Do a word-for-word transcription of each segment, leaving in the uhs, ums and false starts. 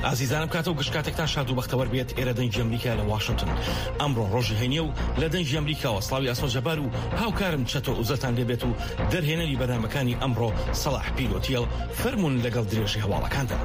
ئازیزانم کاتە و گشتکاتێکتان شاد و بەختەوەر بێت ئێرە دەنگی ئەمریکا لە واشنگتن. ئەمڕۆ ڕۆژی هەینیە و لە دەنگی ئەمریکاوە سڵاوی ئەسمە جەبار و هاوکارم چەتۆ ئوزەتان لێبێت و دەرهێنەری بەرنامەکانی ئەمڕۆ سەلاح پیرۆتیەڵ فەرمون لەگەڵ درێژی هەواڵەکاندا.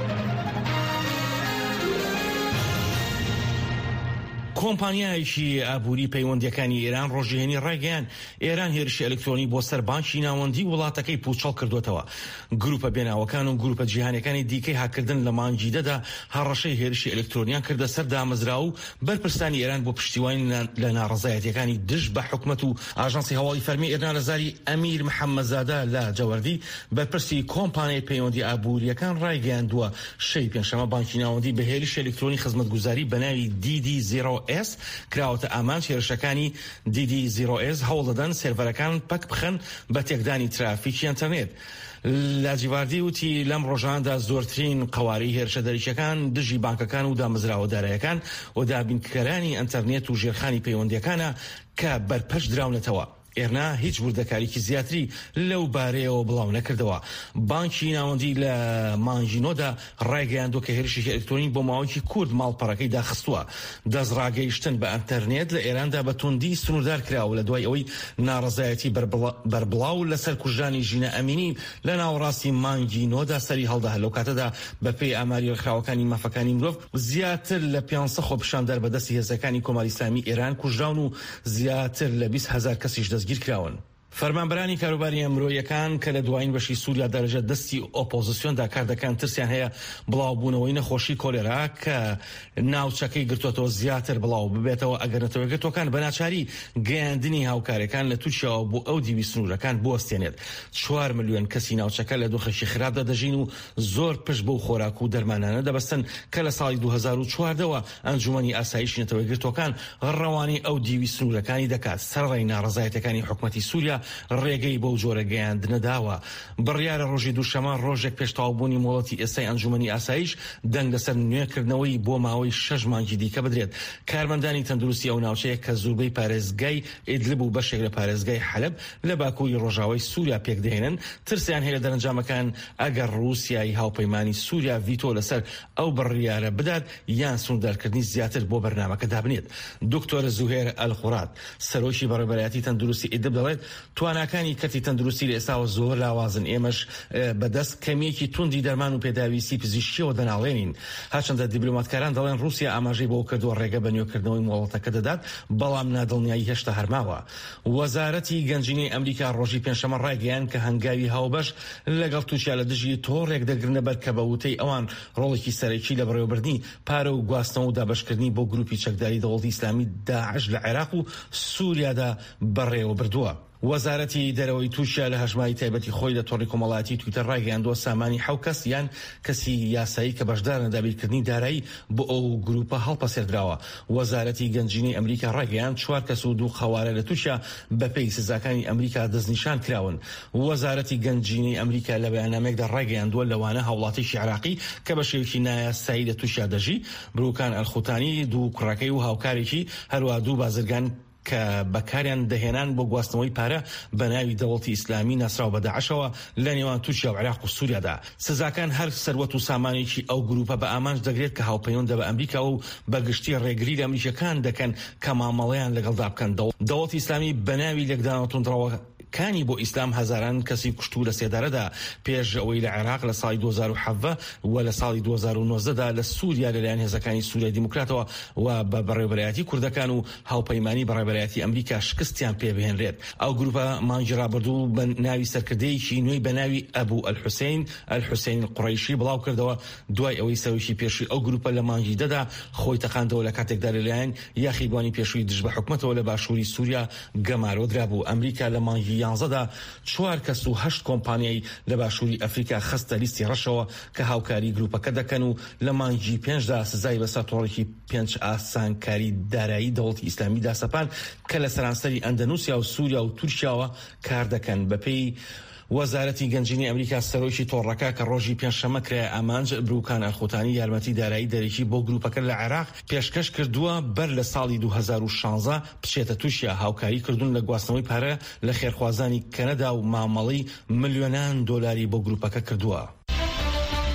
کۆمپانیایەکی ئابووری پەیوەندیەکانی ئێران ڕۆژهێنی ڕایگەیان ئێران هێرشی ئەلکترۆنی بۆ سەر بانکی ناوەندی وڵاتەکەی پوچەڵ کردوێتەوە. گروپە بێناوەکان و گروپە جیهانیەکانی دیکەی هاکردن لە مانگی دەدا هەڕەشەی هێرشی ئەلکترۆنیان کردە سەر دامەزرا و بەرپرسانی ئێران بۆ پشتیوانی لە ناڕەزایەتیەکانی دژ بە حکومەت و ئاژانسی هەواڵی فەرمی ئێران لەزاری ئەمیر محەممەدزادە لە جەوەردی بەرپرسی کۆمپانیای پەیوەندی ئابووریەکان ڕایگەیاندووە شەی پێنجشەمە بانکی ناوەندی بە هێرشی ئەلکترۆنی خزمەتگوزاری بە ناوی دی دی زیرۆ ئێس کراوەتە ئامان هێرشەکانی دی دی زیرۆ ئێس هەوڵ دەدەن سێڤەرەکان پەک بخەن بە تێکدانی ترافیکی ئینتەرنێت. لاجیواردی وتی لەم ڕۆژاندا زۆرترین قەواری هێرشە دەریچەکان دژی بانکەکان و دامەزراوە دارایەکان و دابینکەرانی ئینتەرنێت و ژێرخانی پەیوەندیەکانە کە بەرپەش دراونەتەوە. ئێرنا هیچ وردەکاریکی زیاتری لەو بارەیەوە بڵاو نەکردەوە. بانکی ناوەندی لە مانژینۆدا ڕایگەیاندووە کە هێرشی ئەلکترۆنی بۆ ماوەیەکی کورد ماڵپەڕەکەی داخستووە. دەستڕاگەیشتن بە ئینتەرنێت لە ئێراندا بە توندی سنوردار کراوە لە دوای ئەوەی ناڕەزایەتی بەربڵاو لەسەر کوژانی ژینە ئەمینی لە ناوەڕاستی مانگینۆدا سەری هەڵدا. لەو کاتەدا بەپێی ئاماری ڕێکخراوەکانی مافەکانی مرۆڤ زیاتر لە پێنجسە خۆپیشاندەر بەدەستی هێزەکانی کۆماری ئیسلامی ئێران کوژراون و زیاتر لە بیست هەزار کەسیش دەستگیر کراون. فەرمانبەرانی کاروباری ئەمرۆیەکان کە لە دوایین بەشی سووریا دەرەجە دەستی ئۆپۆزیسیۆندا کار دەکەن ترسیان هەیە بڵاوبوونەوەی نەخۆشی کۆلێرا کە ناوچەکەی گرتوۆتەوە زیاتر بڵاو ببێتەوە ئەگەر نەتەوە گرتوەکان بەناچاری گەیاندنی هاوکارەکان لە تووشەوە بۆ ئەو دیوی سنوورەکان بوەستێنێت. چوار ملیۆن کەسی ناوچەکە لە دۆخێکی خراپدا دەژین و زۆر پشت بەو خۆراک و دەرمانانە دەبەستن کە لە ساڵی دوو هەزار و چواردەوە ئەنجومەنی ئاسایشی نەتەوەی گرتوەکان ڕەوانی ئەو دیوی سنوورەکانی دەکات. سەرڕای ناڕەزایەتەکانی حکومەتی سووریا ڕێگەی بەو جۆرە گەیاندنەداوە. بڕیارە ڕۆژی دووشەمە ڕۆژێک پێشتاوبوونی مۆڵەتی ئێستای ئەنجومەنی ئاسایش دەنگ لەسەر نوێکردنەوەی بۆ ماوەی شەش مانگی دیکە بدرێت. کارمەندانی تەندروستی ئەو ناوچەیە کە زووربەی پارێزگای ئیدلب و بەشێک لە پارێزگای حەلەب لە باکووری ڕۆژاوای سووریا پێک دەهێنن ترسیان هەیە لە دەرەنجامەکان ئەگەر ڕووسیای هاوپەیمانی سووریا ڤیتۆ لەسەر ئەو بڕیارە بدات یان سوودارکردنی زیاتر بۆ بەرنامەکە دابنێت. دکتۆر زوهێر ئەلخورات سەرۆکی بەڕێوەبەرایەتی تەندروستی ئیدلب دەڵێت تواناکانی کەتی تەندروستی لە ئێستاوە زۆر لاوازن. ئێمەش بەدەست کەمیەکی توندی دەرمان و پێداویستی پزیشکیەوە دەناڵێنین. هەرچەندە دیبلۆماتکاران دەڵێن رووسیا ئاماژەی بۆ کردووە ڕێگە بە نوێکردنەوەی مۆڵەتەکە دەدات بەڵام نادڵنیایی هێشتا هەرماوە. وەزارەتی گەنجینەی ئەمریکا ڕۆژی پێنجشەمە ڕایگەیاند کە هەنگاوی هاوبەش لەگەڵ تووشیا لە دژی تۆڕێک دەگرنە بەر کە بە وتەی ئەوان ڕۆڵێکی سەرەکی لە بەڕێوەبردننی پارە و گواستنەوە و دابەشکردنی بۆ گروپی چەکداری دەوڵەتی ئیسلامی داعش لە عێراق و سووریادا بەڕێوە بردووە. وەزارەتی دەرەوەی تووشیا لە هەژماری تایبەتی خۆی لە تۆڕی کۆمەڵایەتی تویتەر ڕایگەیاندووە سامانی حەوت کەس یان کەسی یاسایی کە بەشدارن دابینکردنی دارایی بۆ ئەو گروپە هەڵپەسێردراوە. وەزارەتی گەنجینەی ئەمریکا ڕایگەیاند چوار کەس و دوو خەوارە لە تووشیا بەپێی سزاکانی ئەمریکا دەستنیشان کراون. وەزارەتی گەنجینەی ئەمریکا لە بەیاننامەیەکدا ڕایگەیاندووە لەوانە هاوڵاتیی عێراقی کە بە شێوەیەکی نایاسایی لە تووشیا دەژی بروکان ئەلخوتانی دوو کوڕەکەی و هاوکارێکی هەروە دوو بازرگان کە بەکاریان دەهێنان بۆ گواستنەوەی پارە بە ناوی دەوڵەتی ئیسلامی ناسراو بە داعشەوە لە نێوان تووشیا و عێراق و سووریادا. سزاکان هەر سەروەت و سامانێکی ئەو گروپە بە ئامانج دەگرێت کە هاوپەیوەندە بە ئەمریکا و بەگشتی ڕێگری لە ئەمریکەکان دەکەن کە مامەڵەیان لەگەڵدا بکەن. دەوڵەتی ئیسلامی بە ناوی لێکدانەوە توندڕەوە کانی بۆ ئیسلام هەزاران کەسی کوشتو لە سێدارەدا پێش ئەوەی لە عێراق لە ساڵی دوو هەزار و حەڤە و لە ساڵی دوو هەزار و نۆزدەدا لە سووریا لەلایەن هێزەکانی سووریای دیموکراتەوە و بە بەڕێوەبەرایەتی کوردەکان و هاوپەیمانی بەڕێوەبەرایەتی ئەمریکا شکستیان پێ بهێنرێت. ئەو گروپە مانگی ڕابردوو بە ناوی سەرکردەیەکی نوێی بە ناوی ئەبوو ئەلحوسین ئەلحوسین قوڕەیشی بڵاو کردەوە دوای ئەوەی سەویشی پێشووی ئەو گروپە لە مانگی دەدا خۆی تەقاندەوە لە کاتێکدا لەلایەن یاخیبوانی پێشووی دژ بە حکومەتەوە لە باشووری سووریا گەمارۆدرا بوو. ئەمریکا لە مانگی یانزەدا چوار کەس و هەشت کۆمپانیای لە باشووری ئەفریقا خستە لیستی ڕەشەوە کە هاوکاری گروپەکە دەکەن و لە مانگی پێنجدا سزای بەسەر تۆڕێکی پێنج ئاسانکاری دارایی دەوڵەتی ئیسلامی داسەپان کە لە سەرانسەری ئەندەنوسیا و سووریا و تورکیاوە کار دەکەن. بەپێی وەزارەتی گەنجینەی ئەمریکا سەرۆکی تۆڕەکە کە ڕۆژی پێنجشەمە کرایە ئامانج بروکان ئەلخوتانی یارمەتی دارایی دەرێکی بۆ گروپەکە لە عێراق پێشکەش کردووە بەر لە ساڵی دوو هەزار و شانزە بچێتە تووشیا هاوکاری کردوون لە گواستنەوەی پارە لە خێرخوازانی کەنەدا و مامەڵی ملیۆنان دۆلاری بۆ گروپەکە کردووە.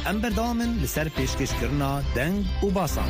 ام بردامن لسر پیشکش کرنا دنگ و باسان.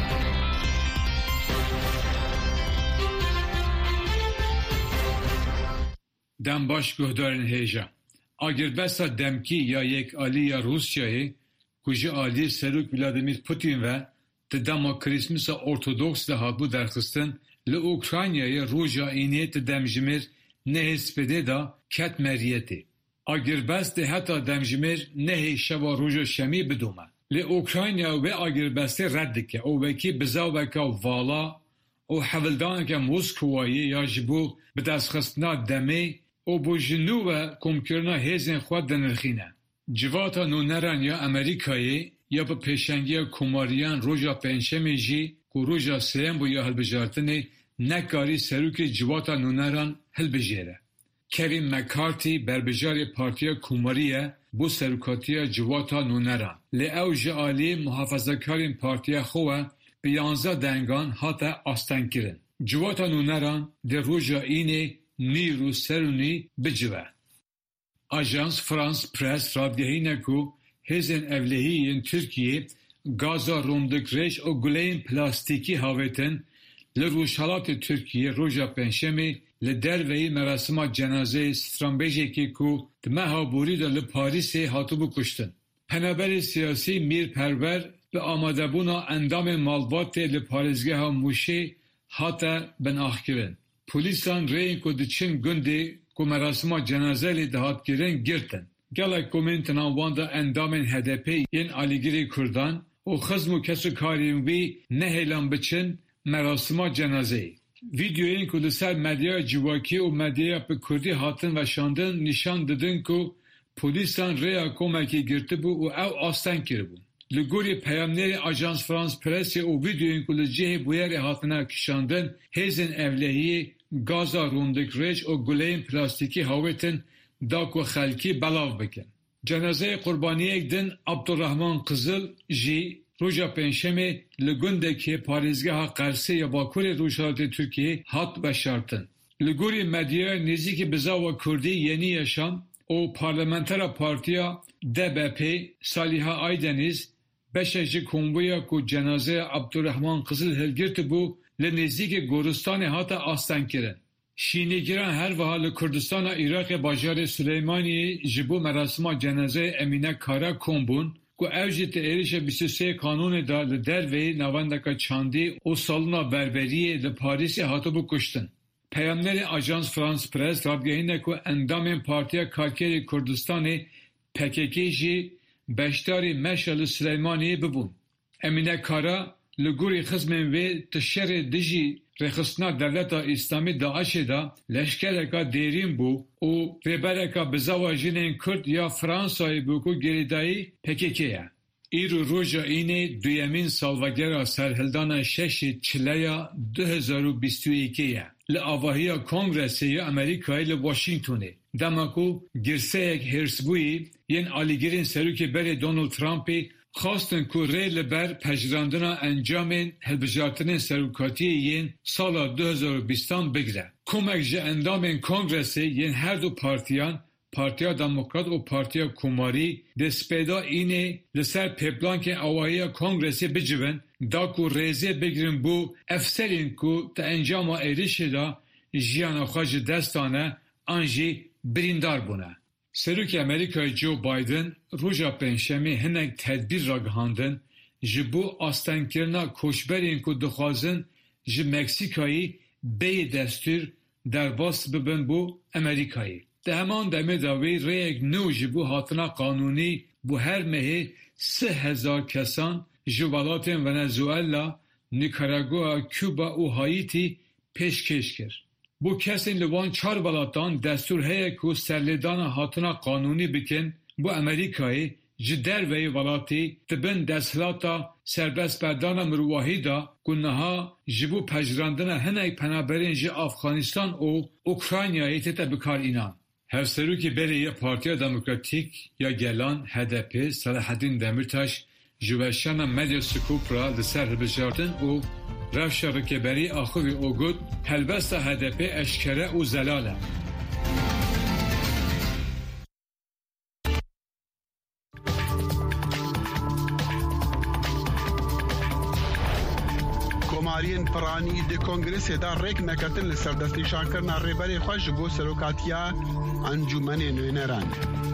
دم باش گهدارن هیجا. اگر بسا دمکی یا یک آلی یا روسیایی کجا آلی سروک ولادیمیر پوتین و تدام کریسمس ارتودکس ده هاتبو درخستن ل اوکراینای روجا اینیت دمجمیر نهسپده دا کت مریتی. اگر بس ده حتی دمجمیر نه شبا روجا شمی بدومه. ل اوکراینیا و اگر بس رد که او وکی بزاو وکا والا او حولدان که موسکوایی یا جبو بدست خستنا دمی او بو جنوب کمکرنا هزین خود دنرخینه. جواتا نونران یا امریکایی یا با پیشنگی کماریان روژا پنجشنبه جی که روژا سیم بو یا هلبجارتنی نکاری سروک جواتا نونران هلبجیره. کوین مکارتی بربجار پارتیا کماریه بو سروکاتیا جواتا نونران. لی او جعالی محافظه‌کارین پارتیا خواه بیانزا دنگان حتی آستان کرن. جواتا نونران در روژا اینه نیرو سرونی بجوه. آژانس فرانس پرس رادگهینه که هزین evlihiyên Türkiye gaza rondikreş û guleyên plastikî havetin li Rûşhilatê Türkiye roja pênşemê li derveyî merasima cenazeyê stranbêjekê ku di meha borî de li Parîsê hatibû kuştin. Penaberê siyasî Mîrperwer bi amadebûna endamên malbatê li parêzgeha Mûşê hate binaxkirin. Polîsan rêyên ku diçin gundê ku merasima cenazeyê dihatkirin girtin. Gelek komêntina wan de endamên H D P yên Alîgirê Kurdan û xizm û kesûkarên wî nehêlan biçin merasima cenazeyê. Vîdyoyên ku li ser medyaya civakî û medyaya bi Kurdî hatin veşandin nîşan didin ku polîsan rêya komekê girtibû û ew astan kiribûn. Li gorî peyamnerê Ajans France Presse û vîdyoyên ku li cihê bûyerê hatine kişandin hêzên evlehiyê gaza rondikreş û guleyên plastikî hawetin da ku xelkî belav bikin. Cenazeyê qurbaniyek din Abdurrahman Qızıl jî roja pênşemê li gundekê parêzgeha Qersê ya Bakurê Rûşhilatê Tirkiyeyê hat veşartin. Li gorî medyaya nêzîkî bizava Kurdî Yeni Yaşam û Parlamentera Partiya D B P Saliha Aydeniz beşek ji konvoya ku cenazeya Abdurrahman Qızıl hilgirtibû li nêzîkî Goristanê hate astankirin. Şînîgiran her wiha li Kurdistana Iraqê bajarê Süleymaniyê ji bo merasima cenazeyê Emîne Kara kombûn ku ew jî ti êrişa bîst û sê kanûnê da li derveyî navendeka çandî û salûna berberiyê li Parîsê hatibû kuştin. Peyamnerê Ajans France Presse radgehîne ku endamên Partiya Karkerê Kurdistanê P K K jî beşdarî meşa li Süleymaniyê bibûn. Emîne Kara li gorî xizmên wê ti şerê dijî rêxistina Devleta İslamî Daişê da leşkereka dêrîn bû û rêbereka bizava jinên Kurd ya Fransayê bû ku gerîdayî P K K ye. Îro roja înê duyemîn salvegera serhildana şeşê çileya du hezar û bîst û îkê ye. Li avahiya Kongresê ya Amerîkayê li Washingtonê. Dema ku girseyek hêrsbûyî yên alîgirên serokê berê Donald Trumpê xastin ku rê li ber pejirandina encamên hilbijartinên serokatiyê yên sala du hezar û bîstan bigire. Komek ji endamên Kongresê yên her du partiyan, Partiya Demokrat û Partiya Komarî destpêda înê li ser pêplankên awayiya Kongresê bicivin da ku rêzê bigirin bû efserên ku ti encama êrişê da jiyana xwe ji dest dane an jî birîndar bûne. Serokê Amerîkayê Joe Biden roja pênşemê hinek tedbîr ragihandin ji bo astankirina koçberên ku dixwazin ji Meksîkayê bêyî destûr derbas bibin bo Amerîkayê. Di heman demê de wê rêyek nû ji bo hatina qanûnî bu her mehê sih hezar kesan ji welatên Venezuela, Nikaragua, Küba û Haîtî pêşkêş kir. Bu kesên li wan çar welatan destûr heye ku serlêdana hatina qanûnî bikin bu Amerîkayê ji derveyî welatê dibin desthilata serbestberdana mirovahî da ku niha ji bo pejirandina hinek penaberên ji Afxanistan û Ukraynayê tête bikarînan. Hevserokê berê ya Partiya Demokratîk ya Gelan H D P Selahattin Demirtaş ji weşana medya Skopra li ser hilbijartin û rewşa rêkeberî axivî û got helbesta H D P eşkere û zelal e. کۆماریên piranî di Kongrêsê de rêk neketin li ser destnîşankirina rêberê xwe ji bo serokatiya Encûmenê Nûnerên.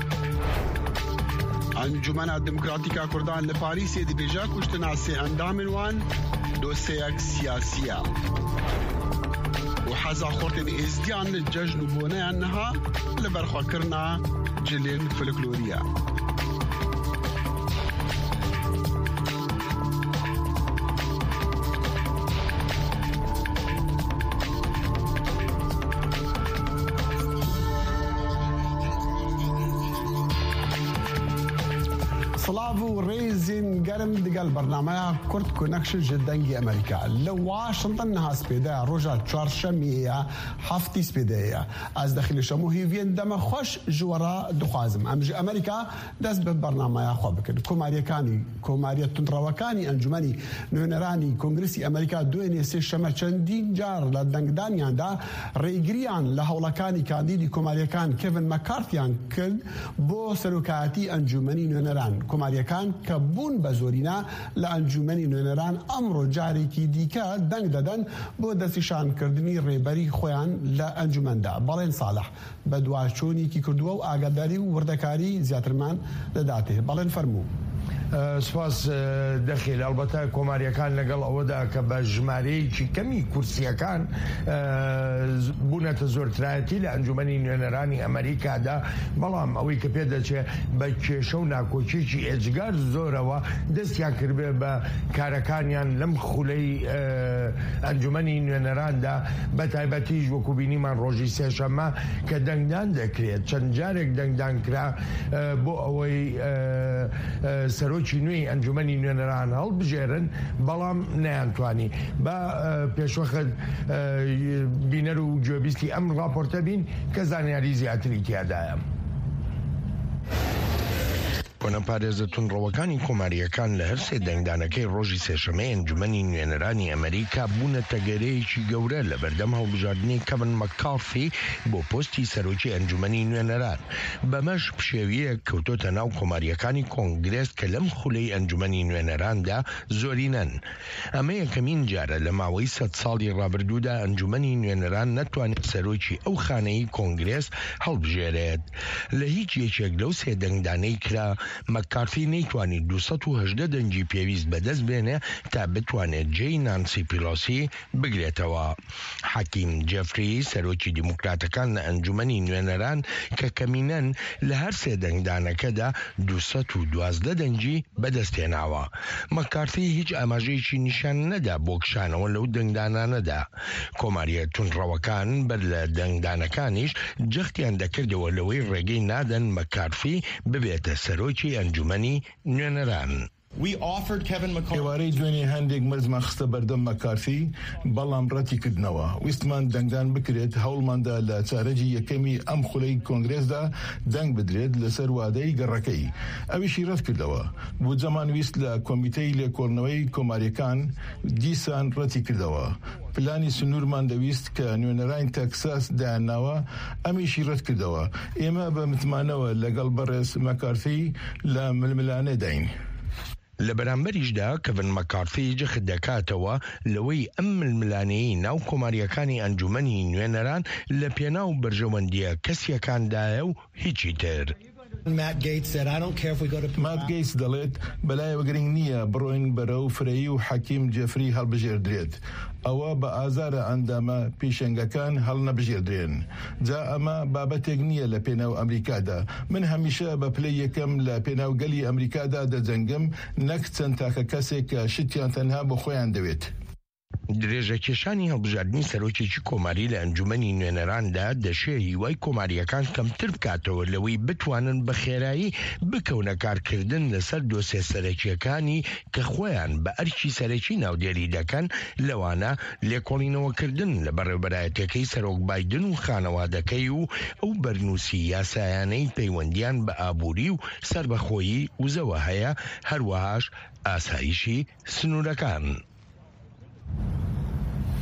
Encûmena Demokratîk a Kurdan li Parîsê dibêje kuştina sê endamên wan dosyeyek siyasî ye. û heza xortên êzdiyan li cejn û boneyan niha li ber xwekirina cilên folklorî ye. سلااو ڕێزین گەرم دگەل بەرنامەیە کورد کۆنەکشن ji dengê Amerîka. Li Washington niha spêdeya roja çarşemiyê ye heftî spêdeyê ye. Ez dixîlîşem û hêviyên deme xweş ji wera dixwazim. Em ji Amerîka dest bi bernameya xwe bikin. Komaryekanî Komariya Tundrewekanî Encûmenî Nûneranî Kongrêsî Amerîka duênê sê şeme çendîn car li dengdaniyan de rêgiriyan li hewlekanî kandîdî komaryekan Kevin McCarthyyan kir bo serokatî Encûmenî Nûneran. Komaryekan ke bûn bezorîne li Encûmenî Nûneran emro carekî dîke deng deden bo destîşankirdinî rêberî xweyan li encûmen de. Balên Saleh bi duwaçûnîkî kirduwe û agadarî û wirdekarî ziyatirman li datê. Balên fermû. سپاس دەخێل ئەلبەتە کۆماریەکان لەگەڵ ئەوەدا کە بە ژمارەیەکی کەمی کورسیەکان بوونەتە زۆرترایەتی لە ئەنجومەنی نوێنەرانی ئەمریکادا بەڵام ئەوەی کە پێ دەچێت بە کێشە و ناکۆچێکی ئێجگار زۆرەوە دەستیان کردبێ بە کارەکانیان لەم خولەی ئەنجومەنی نوێنەراندا بە تایبەتیش وەکو بینیمان ڕۆژی سێشەممە کە دەنگدان دەکرێت چەند جارێک دەنگدان کرا بۆ ئەوەی سەرۆکی نوێی ئەنجومەنی نوێنەران هەڵبژێرن بەڵام نەیانتوانی بە پێشوەخت بینەر و گوێبیستی ئەم راپۆرتە بین کە زانیاری زیاتری تیادایە. کۆنەپارێزە تونڕەوەکانی کۆماریەکان لە هەر سێ دەنگدانەکەی ڕۆژی سێشەمەی ئەنجومەنی نوێنەرانی ئەمریکا بوونە تەگەرەیەکی گەورە لە بەردەم هەڵبژاردنی کەڤن مەککارفی بۆ پۆستی سەرۆکی ئەنجومەنی نوێنەران. بەمەش پشێویە کەوتۆتە ناو کۆماریەکانی کۆنگرێس کە لەم خولەی ئەنجومەنی نوێنەراندا زۆرینەن. ئەمە یەکەمین جارە لە ماوەی سەد ساڵی ڕابردوودا ئەنجومەنی نوێنەران نەتوانێت سەرۆکی ئەو خانەی کۆنگرێس هەڵبژێرێت. لە هیچ یەکێک لەو سێ دەنگدانەی کرا مەککارفی نەیتوانی دووسەد و هەژدە دەنگی پێویست بەدەست بێنێ تا بتوانێت جێی نانسی پیلۆسی بگرێتەوە. حەکیم جەفری سەرۆکی دیموکراتەکان لە ئەنجومەنی نوێنەران کە کەمینەن لە هەر سێ دەنگدانەکەدا دووسەد و دوازدە دەنگی بەدەستێناوە. مەککارفی هیچ ئاماژەیەکی نیشان نەدا بۆ کشانەوە لەو دەنگدانانەدا. کۆماریە تونڕەوەکان بەر لە دەنگدانەکانیش جەختیان دەکردەوە لەوەی ڕێگەی نادەن مەککارفی ببێتە سەرۆکی ئەنجومەنی نوێنەران. ئێوارەی دوێنێ هەندێک مەرزمان خستە بەردەم مەککارفی بەڵام ڕەتی کردنەوە. ویستمان دەنگدان بکرێت هەوڵماندا لە چارەجی یەکەمی ئەم خولەی کۆنگرێسدا دەنگ بدرێت لەسەر وادەی گەڕەکەی. ئەویشی ڕەت کردەوە. بودجەمان ویست لە کۆمیتەی لێکۆڵنەوەی کۆماریەکان دیسان ڕەتی کردەوە. پلانی سنوورمان دەویست کە نوێنەرانی تەکساس دایانناوە ئەمیشی ڕەت کردەوە. ئێمە بە متمانەوە لەگەڵ بەڕێز مەککارفی لە ململانە داین. لە بەرامبەریشدا کەڤن مەککارفی جەخت دەکاتەوە لەوەی ئەم ململانەیەی ناو کۆماریەکانی ئەنجومەنی نوێنەران لە پێناو بەرژەوەندیە کەسیەکاندایە و هیچی تر. مات گەیتس دەڵێت بەلایەوە گرنگ نییە بڕۆین بەرەو فرەیی و حەکیم جەفری هەڵبژێردرێت. ئەوە بە ئازارە ئەندامە پیشەنگەکان هەڵ نەبژێردرێن. جا ئەمە بابەتێک نییە لە پێناو ئەمریکادا. من هەمیشە بە پلەی یەکەم لە پێناو گەلی ئەمریکادا دەجەنگم نەک چەند تاکە کەسێک کە شتیان تەنها بۆ خۆیان دەوێت. درێژەکێشانی هەڵبژاردننی سەرۆکێکی کۆماری لە ئەنجومەنی نوێنەراندا دەشێ هیوای کۆماریەکان کەمتر بکاتەوە لەوەی بتوانن بە خێرایی بکەونە کارکردن لەسەر دۆسێ سەرەکیەکانی کە خۆیان بە ئەرکی سەرەکی ناودێری دەکەن لەوانە لێکۆڵینەوەکردن لە بەڕێوەبەرایەتەکەی سەرۆک بایدن و خانەوادەکەی و ئەو بەرنووسی یاسایانەی پەیوەندیان بە ئابووری و سربەخۆیی وزەوە هەیە، هەروەهاش ئاسایشی سنوورەکان.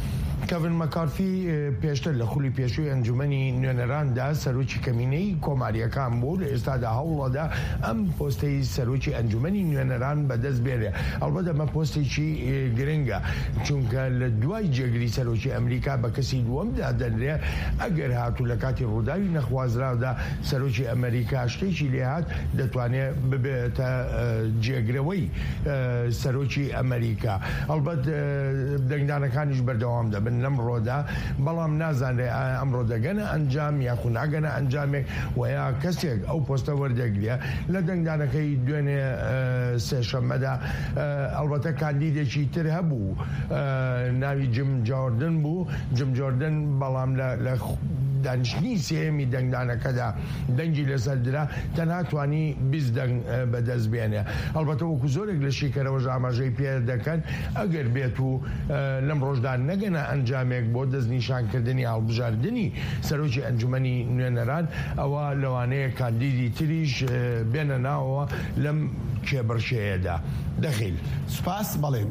کەڤن مەکارفی پێشتر لە خولی پێشووی ئەنجومەنی نوێنەراندا سەرۆکی کەمینەی کۆماریەکان بوو لە ئێستادا هەوڵەدا ئەم پۆستەی سەرۆکی ئەنجومەنی نوێنەران بەدەست بێنێ. ئەڵبەتە ئەمە پۆستێکی گرنگە چونکە لە دوای جێگری سەرۆکی ئەمریکا بە کەسی دووەمدا دەنرێ ئەگەر هاتوو لە کاتی ڕووداوی نەخوازراودا سەرۆکی ئەمریکا شتێکی لێهات دەتوانێت ببێتە جێگرەوەی سەرۆکی ئەمریکا. ئەڵبەت دەنگدانەکانیش بەردەوام دەبن لەم ڕۆدا، بەڵام نازانێ ئەمڕۆ دەگەنە ئەنجام یاخو ناگەنە ئەنجامێک ویا کەسێک ئەو پۆستە وەردەگرێ لە دەنگدانەکەی دوێنێ سێشەممەدا. ئەڵبەتە کاندیدێکی تر هەبوو ناوی جم جۆردن بوو. جم جۆردن بەڵام لە دانیشتنی سێمی دەنگدانەکەدا دەنگی لەسەر درا تەنها توانی بیست دەنگ بەدەست بێنێ. ئەڵبەتە وەکو زۆرێک لە شیکەرەوە ئاماژەی پێ دەکەن ئەگەر بێت و لەم ڕۆژدا نەگەنە ئەنجامێک بۆ دەستنیشانکردنی هەڵبژاردننی سەرۆکی ئەنجومەنی نوێنەران ئەوە لەوانەیە کاندیدی تریش بێنە ناوەوە لەم کێبڕشەیەدا. دەخیل سوپاس بەڵێن.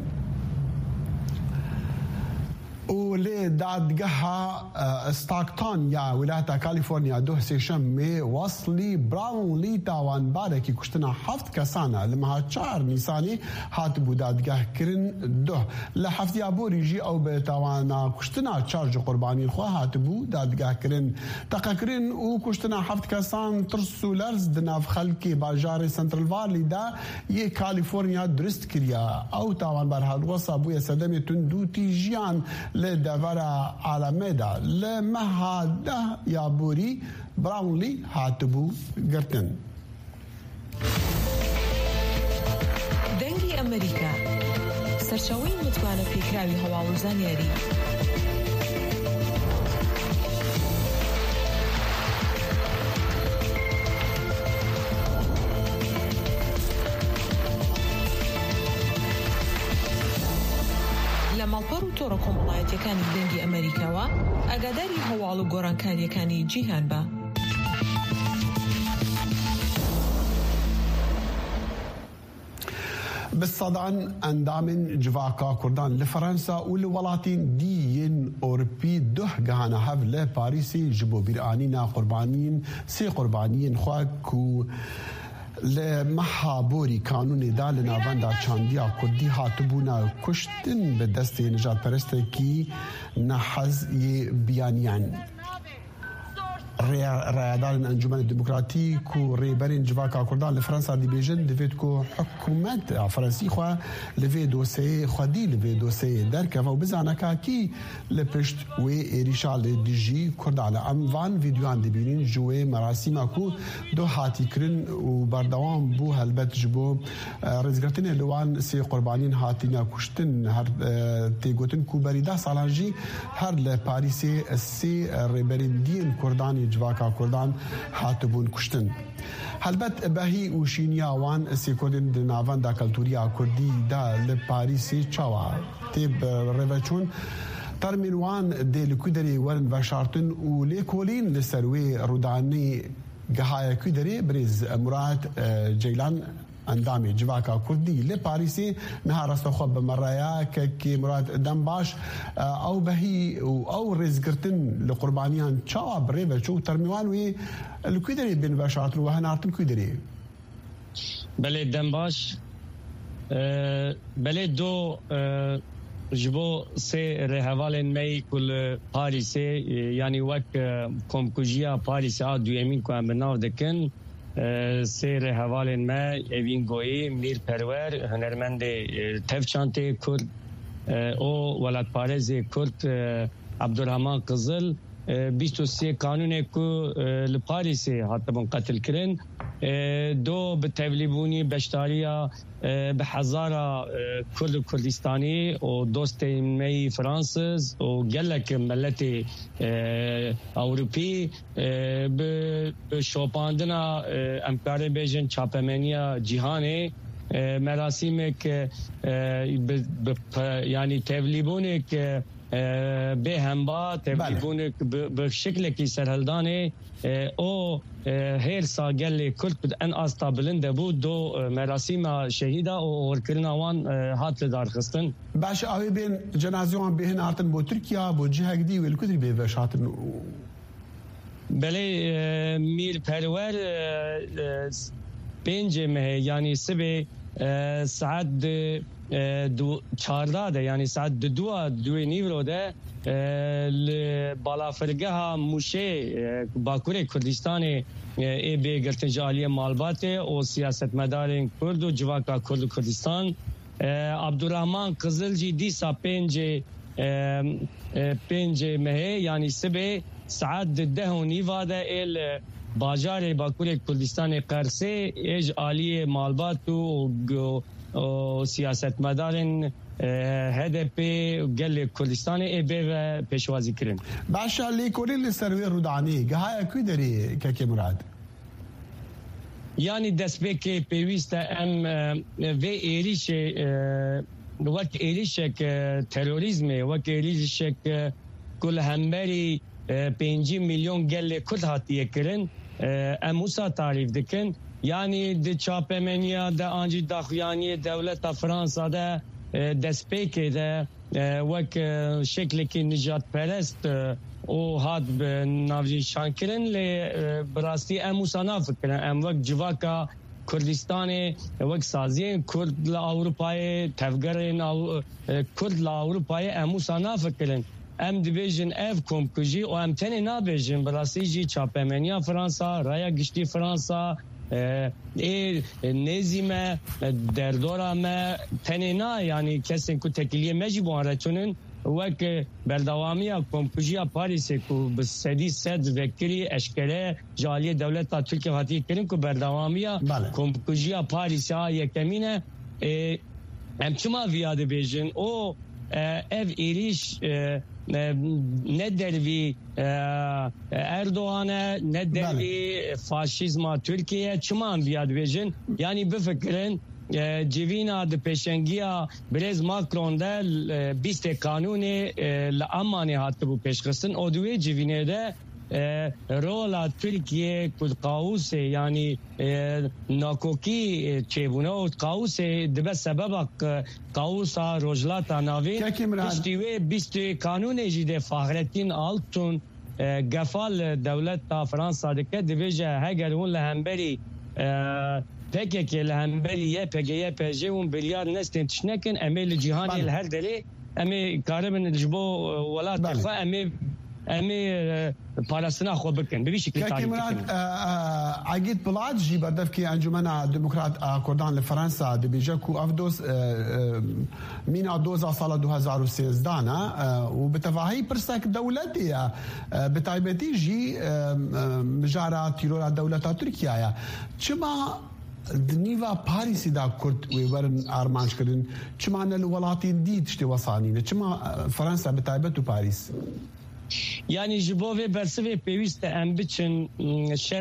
و لێ دادگەها ستاکتان یا ویلایەتە کالیفۆرنیا دۆ سێشەممێ وەسلی براونلی تاوانبارێکی کوشتنە هەفت کەسانە لە مەها چار نیسانی هاتبوو دادگەهکردن دۆ لە هەفتیا بۆریژی ئەو بە تاوانە کوشتنە چارج قوربانین خۆ هاتبوو دادگەهکردن تەقەکردن و کوشتنە هەفت کەسان ترس و لەرز دناو خەلکی باژارێ سنترل ڤالیدا یە کالیفۆرنیا دروست کردە. ئەو تاوانبار هەڵوەسا بووە سەردەمی توندوتی ژیان لە دەڤەرە ئالەمێدا لە مەها دە یابووری براونلی هاتبوو گرتن. دەنگی ئەمریکا سەرچاوەی متمانە پێکراوی هەواڵ و زانیاری. ماڵپەڕ و تۆڕە کۆمەڵایەتیەکانی دەنگی ئەمریکاوە ئاگاداری هەواڵ و گۆڕانکاریەکانی جیهان بە. بسەدان ئەندامن جڤاکا کوردان لە فەرەنسا و لە وڵاتین دیین ئۆروپی دوه گەهانە هەب لە پاریسی ji bo bîranîna qurbaniyên sê qurbaniyên xwe ku li meha borî kanûnê da li navenda çandiya Kurdî hatibûna kuştin bi destê nijadperestekî nehez yê biyaniyan. Rêyadalên Encûmenê Demokratîk û rêberên civaka Kurdan li Fransa dibêjin divêt ku hikûmet ya Fransî xwe li vê dosyeyê xwedî li vê dosyeyê derkeve û bizane kakî li pişt wê êrîşa lê dijî Kurdan e. Em van vîdyoyan dibînin ji wê merasîma ku du hatîkirin û berdewam bû helbet ji bo rêzgirtinê li wan sê qurbanîn hatîne kuştin her têgotin ku berî deh salan jî her li Parîsê sê rêberên dîn Kurdanî civaka Kurdan hatibûn kuştin. Helbet behî û şîniya wan sê Kurdên di navenda kultûriya Kurdî da li Parîsê çawa tê rêveçûn termên wan dê li ku derê werin veşartin û lêkolîn li ser wê rûdanî gehaya ku derê birêz Murat Ceylan ئەندامی جivaka Kurdî li Parîsê niha rastexwe bi meraya kekê Murat Dembaş ew behî û ew rêzgirtin li qurbaniyan çawa bi rê veçû termîwan wê li ku derê bên veşartin û henartin ku derê? Belê Dembaş belê do ji bo sê rêhevalên me ku li Parîsê yanî wek komkujiya Parîsê a duyemîn ku em bi nav dikin sê rêhevalên me evîn goyî Mîr Perwer hunermendê tevçantê Kurd û welatparêzê Kurd Abdurrahman Qizil bîst û sê kanûnê ku li Parîsê hatibûn qetilkirin do bi tevlîbûnî beşdariya bi hezara Kurd û Kurdistanî û dostên me Fransız û gelek milletê Ewropî bi şopandina em karê bêjin çapemeniya cîhanê merasîmek yanî tevlîbûnek به همبا تبلیغون به شکل کی سرهلدانه او هر ساگل کرد ان استا بلنده بود دو مراسم شهیدا و ورکرنا وان هات دار خستن باش اوی بین جنازه بهن ارتن بو ترکیا بو جهه دی ول کدی به وش هاتن بله میر پرور پنج مه یعنی سبه ساعت دو چهارده ده یعنی ساعت دو دو نیورو ده بالافرگه ها موشه باکور کردستان ای به گرتنجالی مالبات و سیاست مدارین کرد و جواکا کرد و کردستان عبدالرحمن قزلجی دیسا پنج پنج مه یعنی سبه ساعت ده و نیوا ده ایل باجار باکور کردستان قرسه ایج آلی مالبات و سیاست مدارن هدف گل کردستان ای به پیشوازی کردن باشا لیکوری سروی رودانی گهای کی داری که مراد یعنی دست به که پیوست ام و ایریش وقت ایریش تروریسم وقت ایریش کل همبری پنجی میلیون گل کرد هاتیه کردن اموسا تعریف دکن یعنی د چاپمنیا د انجی داخویانی دولت فرانسا ده دسپیک ده وک شکل کی نجات پرست او هات به ناوی شانکرن ل براستی اموسانا فکرن ام وک جواکا کردستان وک سازی کرد لا اروپای تفگرن او کرد لا اروپای اموسانا فکرن ام دیویژن اف کومکوجی او ام تنی نابیژن براستی جی چاپمنیا فرانسا رایا گشتی فرانسا ای نزیمه در دوره ما تنینا یعنی کسی که تکلیه مجبور رچونن وک بردوامی کمپوژیا پاریس کو به سدی صد وکری اشکره جالی دولت ترکیه هاتی کردن که بردوامی کمپوژیا پاریس ها یکمینه ام چما ویاده بیژن او اف ایریش نه دروی اردوغان نه دروی فاشیزم ترکیه چمان بیاد بیجن یعنی بفکرن جوینا د پیشنگیا برز ماکرون ده بیست قانون لامانی هات بو پیشخستن او دوی جوینه ده رولا ترکیه کد قاوس یعنی ناکوکی چیبونه و قاوس دبه سبب قاوسا روجلاتا ناوی اشتیوه بیست قانون جیده فاخرتین آلتون گفال دولت تا فرانسا دکه دویجه هگر اون لهمبری پکه که لهمبری یه پگه یه پجه اون بلیار نستین تشنکن امیل جهانی الهر دلی امی کارمن جبو ولات بخواه امی امی پارستنا خو بکن به شکل تعریف کنن عقید بلاد جی بردف کی انجمن دموکرات کردان لفرانسا دبیجه کو افدوس مینا دوزا سال دو هزار و سیزده نه و بتفاهی پرسک دولتی بتایبتی جی مجارا تیرورا دولتا ترکیه چما دنیوا پاریسی دا کرد و ورن آرمانش کردن چما نل ولاتین دید شتی وصانینه چما فرانسا بتایبت و پاریس یعنی جبوه برسوه پیوست ام بچن شر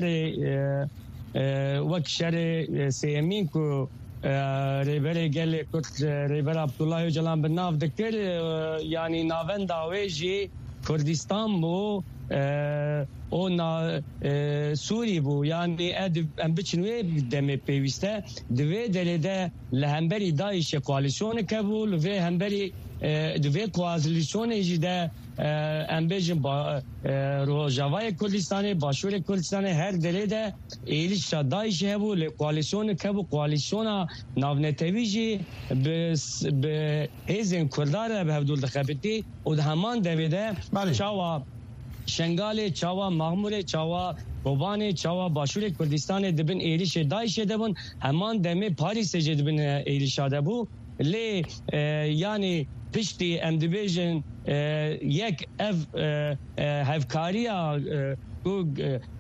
وک شر سیمین کو ریبر گل کرد ریبر عبدالله جلان بن ناف دکر یعنی ناون داوی جی کردستان بو او نا سوری بو یعنی ام بچنوی دم پیوسته دوی دلیده لهمبری دایش کوالیسیون کبول و همبری دوی کوازلیسیون جیده ام بیجن با روجاوای کردستان باشور کردستان هر دلیده ایلیش دایش هبو لکوالیسیون کبو کوالیسیون ناونتویجی به هیزن کردار به هفدول دخبتی و همان دویده چاوا شنگال چاوا مغمور چاوا روبان چاوا باشور کردستان دبن ایلیش دایش دبن همان دمه پاریس دبن ایلیش دبو لی یعنی پشتی ام دیویژن یک اف هفکاریا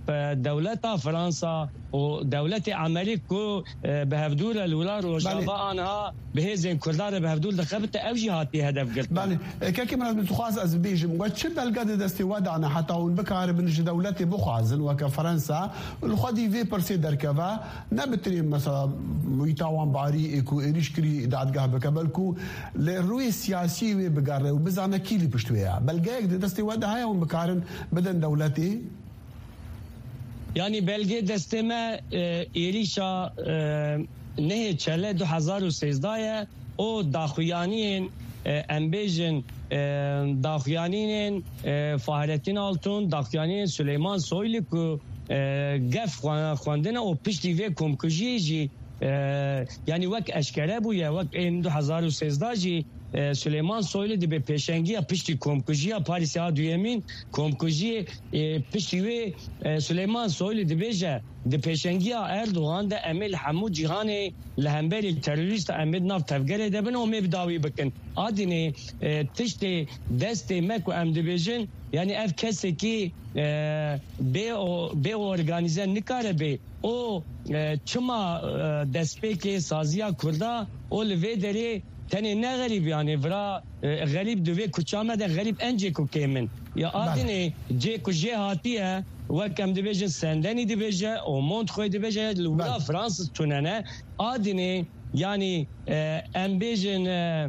دولة فرنسا ودولة أمريكا بهفدول الولار وشابا أنها بهزين كردار بهفدول دخبت أو جهاتي هدف قلت بله كاكي مرات بتخواز از بيجم وتشد القاد دستواد أنا حتى ونبكار من دولتي بخوازن وكفرنسا الخدي في برسي دركفا نبتري مثلا ويتاوان باري إكو إيش كري دعت بكبلكو للروي السياسي بقارة وبزعنا كيلي بشتويها بل جاك دستواد هاي ونبكارن بدن دولتي يعني بلغي دستما إيريشا نهي چله دو هزار و سیزده او داخویانین امبیجن داخویانین فهرتین آلتون داخویانین سلیمان سویلی که گف خواندن او پشتی وی کمکجی جی yani vak eşkere bu ya vak en دو هزار و سیزده جی سلیمان سویلی دی به پیشنگی پشتی کمکجی پاریس ها دویمین کمکجی پشتی وی سلیمان سویلی دی بیجه دی پیشنگی اردوغان ده امل حمود جهانی لهمبری تروریست امید ناف تفگره ده بنا امی بداوی بکن آدینه تشتی دست مکو ام دی بیجن yani ev kese ki be o be organize nikare be o çıma despeke saziya kurda o lvederi tane ne garip yani vra garip döve kuçama da garip ence ko kemen ya adine ce ko je hatiye ve kem dibece sendeni dibece o mont khoy dibece lura Fransız tunene adine yani embejin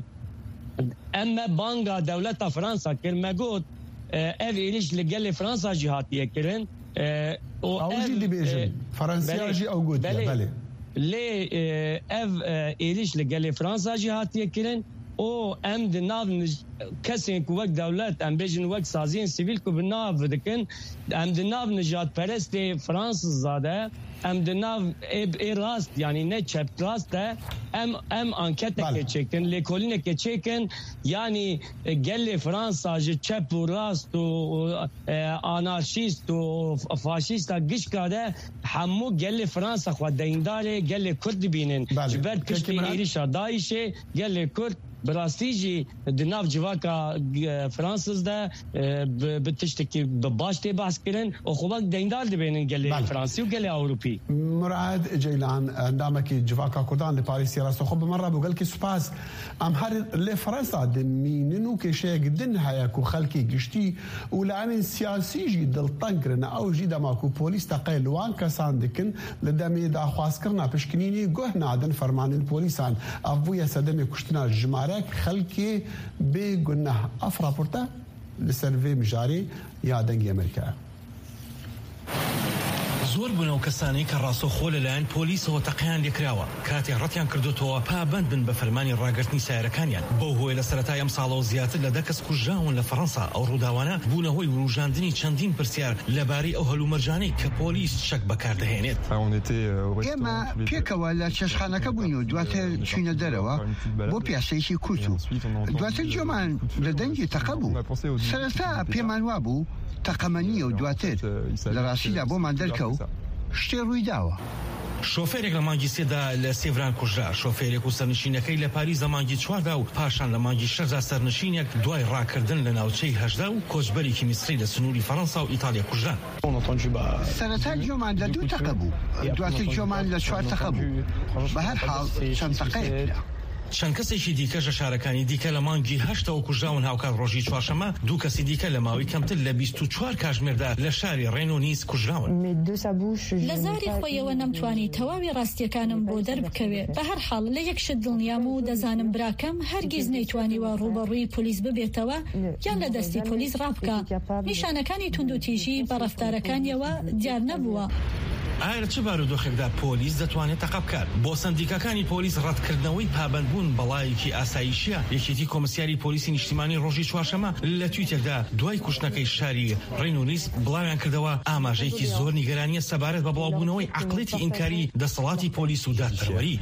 emme banga devleta Fransa kirmegot ev iliş legel Fransa cihatiye kirin o avcı dibece Fransiyacı avgut bale لی اف ایلیش لگلی فرانسا جهاتیه کرن او ام د ناو کسی کو وک دولت ام بجن وک سازین سیویل کو بناو دکن ام د ناو نجات پرست فرانسز زاده ام د ناو ای راست یعنی نه چپ راست ام ام انکت که چکن لیکولینه که چکن یعنی گلی فرانسا ج چپ و راست و آنارشیست و فاشیست گش کاده همو گلی فرانسا خو دینداره گلی کرد بینن جبر پشت ایریشا دایشه گلی کرد براستیجی دناف جواکا فرانسز ده بتشتکی بباشتی بحث کرن و خوبک دیندار دبینن گلی فرانسی و گلی اوروپی مراد جیلان عندما جواکا كردان لباريس راس خب مره بقول لك سباس ام هر لفرنسا دمينو كشي قدن هياكو خلكي قشتي ولعن سياسي جي دل طنكرنا او جي دماكو بوليس تقيل وان كسان دكن لدمي دا خواسكرنا بشكنيني قهنا عدن فرمان البوليسان ابويا سدمي كشتنا الجمارك خلكي بقلنا افرابورتا لسيرفي مجاري يا دنجي امريكا زۆر بوونەوە کەسانی کە ڕاستەوخۆ لەلایەن پۆلیسەوە تەقیان لێکراوە کاتێ ڕەتیان کردوتەوە پابند بن بە فەرمانی ڕاگررتنی سایرەکانیان بەو هۆی لە سەرەتای ئەم ساڵەوە زیاتر لە دە کەس کوژراون لە فەڕەنسا ئەو ڕووداوانە بوونە هۆی وروژاندنی چەندین پرسیار لەبارەی ئەو هەلومەرجانەی کە پۆلیس شەک بەکاردەهێنێت ئێمە پێکەوە لە چێشخانەکە بووین و دواتر چوینە دەرەوە بۆ پیاسەیەکی کورت و دواتر جۆمان لە دەنگی تەقە بوو سەرەتا پێمان وا بوو تەقەمەنیە و دواتر لە ڕاستیدا بۆمان دەرکەوت شتێ ڕووی داوە شۆفێرێک لە مانگی سێدا لە سێڤران کوژرا شۆفێرێک و سەرنشینەکەی لە پاریس لە مانگی چواردا و پاشان لە مانگی شەشدا سەرنشینێک دوای ڕاکردن لە ناوچەی هەژدا و کۆچبەرێکی میسری لە سنووری فەڕەنسا و ئیتالیا کوژران سەرەتا گوێمان لە دوو تەقە بوو دواتر گوێمان لە چوار تەقە بوو بە هەر حاڵ چەند تەقەیەک چەند کەسێکی دیکە ژە شارەکانی دیکە لە مانگی هەشتەوە کوژراون هاوکات ڕۆژی چوارشەمە دوو کەسی دیکە لە ماوەی کەمتر لە بیست و چوار کاتژمێردا لە شاری ڕێن و نیس کوژراون لە زاری خۆیەوە نەمتوانی تەواوی ڕاستیەکانم بۆ دەربکەوێ بە هەر حاڵ لە یەکشت دڵنیام و دەزانم براکەم هەرگیز نەیتوانیوە ڕوبەڕووی پۆلیس ببێتەوە یان لە دەستی پۆلیس ڕابکە نیشانەکانی تونند و تیژی بە ڕەفتارەکانیەوە دیار نەبووە ئایا چ بارودۆخێکدا پۆلیس دەتوانێت تەقە بکات بۆ سندیکەکانی پۆلیس ڕەتکردنەوەی پابندبوون بەڵایەکی ئاسایشیە یەکێتی کۆمسیاری پۆلیسی نیشتیمانی ڕۆژی چوارشەمە لە تویتێکدا دوای کوشتنەکەی شاری ڕێن و نیس بڵاویان کردەوە ئاماژەیەکی زۆر نیگەرانیە سەبارەت بە بڵاوبوونەوەی عەقڵێتی ئینکاری دەسەڵاتی پۆلیس و دادپەروەری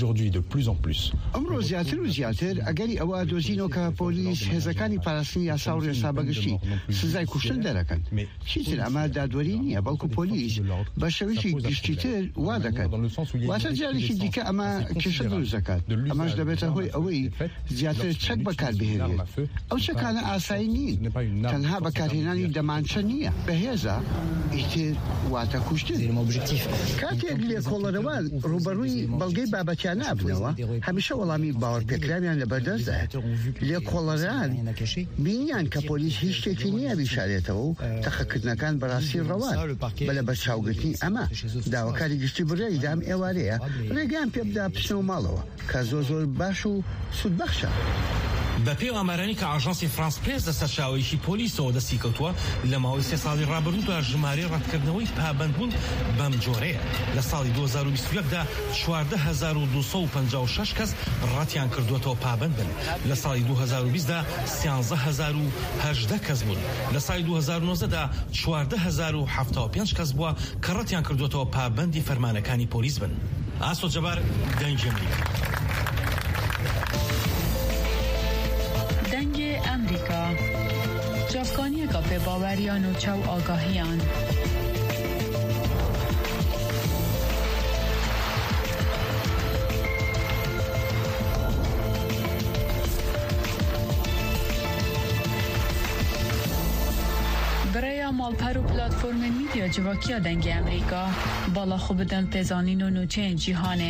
ئەمڕۆ زیاتر و زیاتر ئەگەری ئەوە دۆزینەوە کە پۆلیس هێزەکانی پاراستنی یاسا و ڕێسا بەگشتی سزای کوشتن دەرەکەن چیتر ئەمە دادوەری نییە بەڵکو پۆلیس بە شەوی ڕۆژێکی گشتیتر وا دەکات واتە جارێکی دیکە ئەمە کێشە دروست دەکات ئەمەش دەبێتە هۆی ئەوەی زیاتر چەک بەکاربهێنێت ئەو چەکانە ئاسایی نین تەنها بەکارهێنانی دەمانچە نییە بەهێزە ئیتر واتە کوشتن کاتێک لێکۆڵەرەوان ڕوبەڕووی بەڵگەی بابەتیان نابنەوە هەمیشە وەڵامی باوەڕپێکراویان لەبەردەستدا لێکۆڵەران بینیان کە پۆلیس هیچ شتێکی نییە بیشارێتەوە و تەخەکردنەکان بەڕاستی ڕەوان بەلە بەرچاوگرتنی ئەمە داواکاری گشتی بڕێی دام ئێوارەیە ڕێگەیان پێ بدا بچنەوە ماڵەوە کە زۆر زۆر باش و سوودبەخشە. بە پێو ئامارانی کە ئاژانسی فرانس پرێس لە سەرچاوەیەکی پۆلیسەوە دەستی کەوتووە لە ماوەی سێ ساڵی ڕابردوودا ژمارەی ڕەتکردنەوەی پابەندبوون بەم جۆرەیە. لە ساڵی دوو هەزار و بیست و یەکدا چواردە هەزار و دووسەد و پەنجا و شەش کەس ڕەتیان کردووەتەوە پابەند بن. لە ساڵی دوو هەزار و بیستدا سیانزە هەزار و هەژدە کەس بوون. لە ساڵی دوو هەزار و نۆزدەدا چواردە هەزار و هەفتاد و پێنج کەس بووە کە ڕەتیان کردووەتەوە پابەندی فەرمانەکانی پۆلیس بن. ئاسۆ جەبار دەنگی ئەمریکا. ئەمریکا جافکانیەکە پێباوەریان و چاو ئاگاهیان برای مالپەر و پلاتفۆرمên میدیا civakîya dengê ئەمریکا باڵا xwe bidin pêzanîn û nûçeyên cîhanê.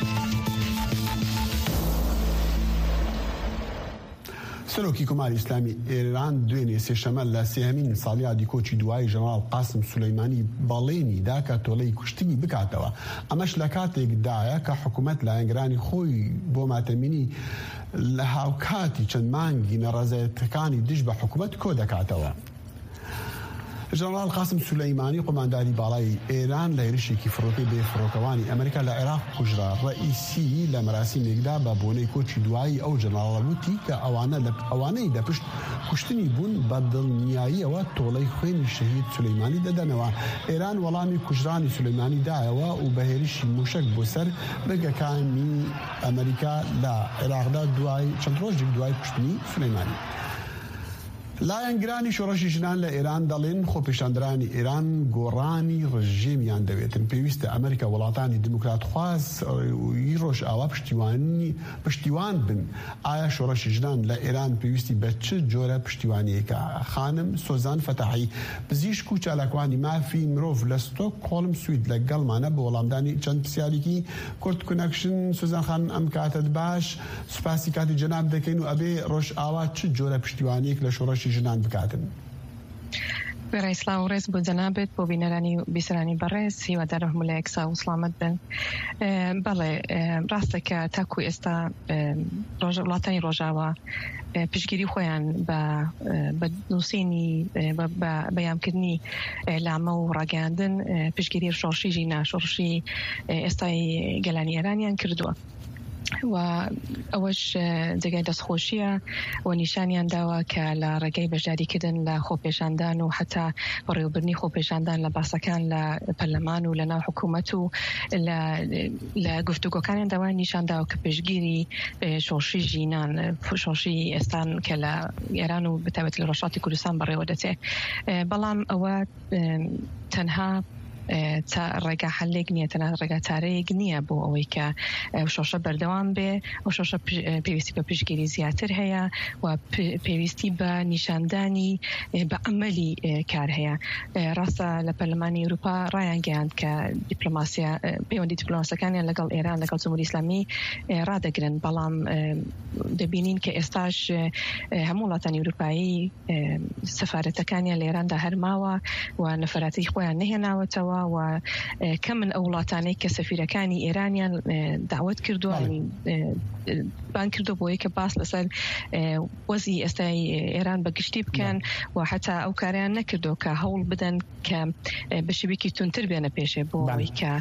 سەرۆکی کۆماری ئیسلامی ئێران دوێنێ سێشەمە لە سێهەمین ساڵیا دیکۆچی دوای ژەنەڕاڵ قاسم سولەیمانی بەڵێنی دا کە تۆڵەی کوشتنی بکاتەوە. ئەمەش لە کاتێکدایە کە حکوومەت لایەنگرانی خۆی بۆ ماتەمینی لە هاوکاتی چەند مانگی نەڕەزایەتەکانی دژ بە حکوومەت کۆ دەکاتەوە. ژەنەڕاڵ قاسم سولەیمانی قۆمانداری باڵای ئێران لە هێرشێکی فڕۆکەی بێفڕۆکەوانی ئەمریکا لە عێراق کوژرا. ڕئیسی لە مەراسیمێکدا بە بۆنەی کۆچی دوایی ئەو ژەنەڕاڵە وتی کە ئەوانە لە ئەوانەی دەپشت کوشتنی بوون بە دڵنیاییەوە تۆڵەی خوێنی شەهید سولەیمانی دەدەنەوە. ئێران وەڵامی کوژرانی سولەیمانی دایەوە و بە هێرشی موشک بۆ سەر بەرگەکانی ئەمریکا لە عێراقدا دوای چەند ڕۆژێک دوای کوشتنی سولەیمانی. لایەنگرانی شۆڕەشی ژنان لە ئێران دەڵێن خۆپیشاندەرانی ئێران گۆڕانی ڕژێمیان دەوێتن. پێویستە ئەمریکا وڵاتانی دموکرات خواز ڕۆژ ئاوا پشتیوانی پشتیوان بن. ئایا شۆڕەشی ژنان لە ئێران پێویستی بە چ جۆرە پشتیوانیەکە؟ خانم سۆزان فەتاحی پزیشک و چالاکوانی مافی مرۆڤ لە ستۆکهۆڵم سوید لە گەڵمانە بە وەڵامدانی چەند پرسیارێکی کورد کۆنەکشن. سۆزان خان ئەم کاتت باش سوپاسی کاتی جەناب دەکەین و ئەبێ ڕۆژ ئاوا چ جۆرە پشتیوانیەک لە شۆڕەشی ژنان بکاتن. بەڕێز سلااو ڕێز بۆ جەنابێت بۆ بینەرانی و بیسەرانی بەڕێز هیوادارە هەمولایەکسا و سڵامەت بن. بەڵێ ڕاستەکە تاکو ئێستا وڵاتانی ڕۆژاوە پشتگیری خۆیان بە نووسینی بەیانکردنی لامە و ڕاگەاندن پشتگیری شۆڕشی ژینا شۆڕشی ئێستای گەلانی ئێرانیان کردووە. و ئەوەش جێگای دەستخۆشیە و نیشانیان داوە کە لە ڕێگەی بەشداریکردن لە خۆپێشاندان و حتا بەڕێوەبرنی خۆپێشاندان لە باسەکان لە پەرلەمان و لە ناو حکوومەت و لە گفتوگۆکانیان داوا نیشان داوە کە پێشگیری شۆڕشی ژینان شۆڕشی ئێستان کە لە ئێران و بەتایبەت لە ڕۆژهەڵاتی کوردستان بەڕێوە دەچێت. بەڵام ئەوە تەنها تا ڕێگا حلێک نییە، تەنها ڕێگا چارەیەک نییە بۆ ئەوەی کە شۆڕشە بەردەوام بێ. ئەو شۆڕشە پێویستی بە پشتگیری زیاتر هەیە و پێویستی بە نیشاندانی بە ئەمەلی کار هەیە. ڕاستە لە پەرلەمانی ئەوروپا ڕایان گەیاند کە دیپلۆماسیە پەیوەندی دیپلۆماسیەکانیان لەگەڵ ئێران لەگەڵ جمهوری ئیسلامی ڕادەگرن. بەڵام دەبینین کە ئێستاش هەموو وڵاتانی ئەوروپایی سەفارەتەکانیان لە ئێراندا هەرماوە و نەفەراتی خۆیان نەهێناوەتەوە و کە من ئەو وڵاتانەی کە سەفیرەکانی ئێرانیان داوت کردووە بان کردو بۆ یەکە باس لەسەر وەزی ئێستای ئێران بەگشتی بکەن و حتا ئەو کاریان نەکردو کە هەوڵ بدەن کە بە شێوەیەکی تونتر بێنە پێشێ بۆ ئەوەی کە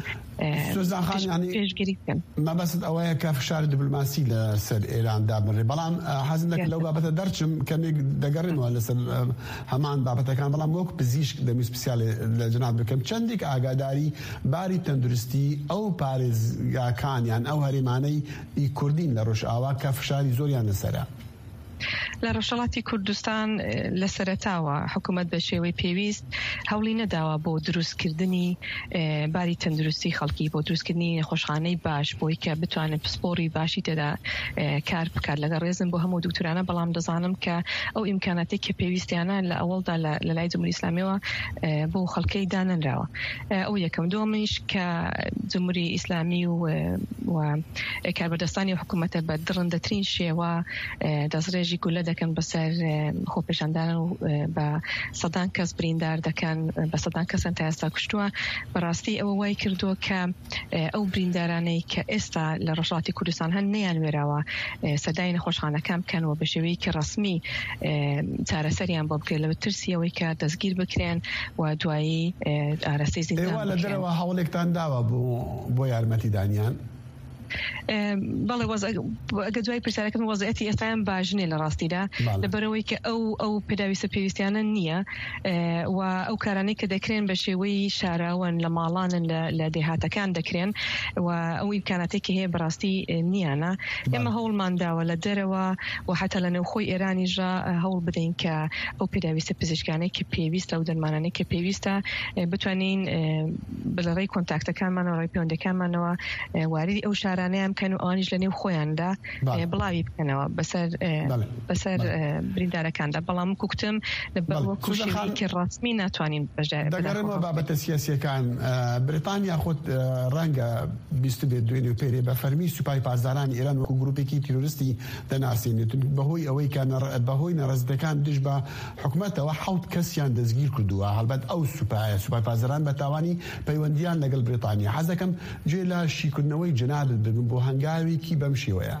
پێشگیری بکەن. مەبەست ئەوەیە کە فشار دیپلۆماسی لەسەر ئێراندا بڕێ. بەڵام حەزم دەکرد لەو بابەتە دەرچم کەمێک دەگەڕێنەوە لەسەر هەمان بابەتەکان. بەڵام وەک پزیشک دەویست پرسیال لە جەناب بکەم چەندێک ئاگاداری باری تەندروستی ئەو پارێزگاکانیان ئەو هەرێمانەی کوردین لە ڕۆژئاوا کە فشاری زۆریان لەسەرە. لە ڕۆژهەڵاتی کوردستان لە سەرەتاوە حکوومەت بە شێوەی پێویست هەوڵی نەداوە بۆ دروستکردنی باری تەندروستی خەڵکی بۆ دروستکردنی نەخۆشخانەی باش بۆی کە بتوانێت پسپۆری باشی تێدا کار بکات لەگە ڕێزم بۆ هەموو دوکتورانە بەڵام دەزانم کە ئەو ئیمکاناتی کە پێویستیانە لە ئەوڵدا لە لای جمهوری ئیسلامیەوە بۆ خەڵکەی دانەنراوە. ئەو یەکەم دووەمیش کە جمهوری ئیسلامی و کاربەردەستانی حکوومەتە بە درڕندەترین شێوە دەستڕێژی گولە دەکەن بەسەر خۆپێشاندان و بە سەدان کەس بریندار دەکەن بە سەدان کەسن تا ئێستا کوشتووە. بەڕاستی ئەوە وای کردووە کە ئەو بریندارانەی کە ئێستا لە ڕۆژهەڵاتی کوردستان هەن نەیانوێراوە سەدای نەخۆشخانەکان بکەن و بە شێوەیە کە ڕەسمی چارەسەریان بۆ بکرێت لە ترسیەوەی کە دەستگیر بکرێن و دوایی ئاراستەی زیندان لە دەرەوە هەوڵێکتان داوە بۆ یارمەتیدانیان؟ بەڵێ ئەگە دوای پرسیارەکەم وەزعەتی ئێستایان باشنێ لە ڕاستیدا لەبەرەوەی کە ئەو ئەو پێداویستە پێویستیانە نییە و ئەو کارانەی کە دەکرێن بە شێوەی شاراون لە ماڵانن لە دێهاتەکان دەکرێن و ئەو ئیمکاناتێکی هەیە بەڕاستی نییانە. ئێمە هەوڵمانداوە لە دەرەوە و حتا لە نێوخۆی ئێرانیژە هەوڵ بدەین کە ئەو پێداویستە پزیشکانەی کە پێویستە و دەرمانانەی کە پێویستە بتوانین بەڵێ کۆنتاکتەکانمانەوە ڕێی پەیوەندەکانمانەوە واردی ئەو شارانەیان بکەن و ئەوانیش لە نێو خۆیاندا بڵاوی بکەنەوە بەسەر بریندارەکاندا. بەڵام کوکتم لەبەرکوشێکی ڕاستمی ناتوانین بەژار دەگەڕێنەوە بابەتە سیاسیەکان. بریتانیا خۆت ڕەنگە بیست بێت دوێنێ و پێرێ بە فەرمی سوپای پاسدارانی ئێران وەکو گروپێکی تیرۆریستی دەناسێنێت بەهۆی ئەوەی کە بەهۆی نەڕەزدەکان دژ بە حکوومەتەوە حەوت کەسیان دەستگیر کردووە. هەڵبەت ئەو سوپایە سوپای پاسداران بە تاوانی پەیوەندیان لەگەڵ بریتانیا. حەز دەکەم گوێ لە شیکردنەوەی جەنابت بگم بۆ هەنگاوێکی بەم شێوەیە.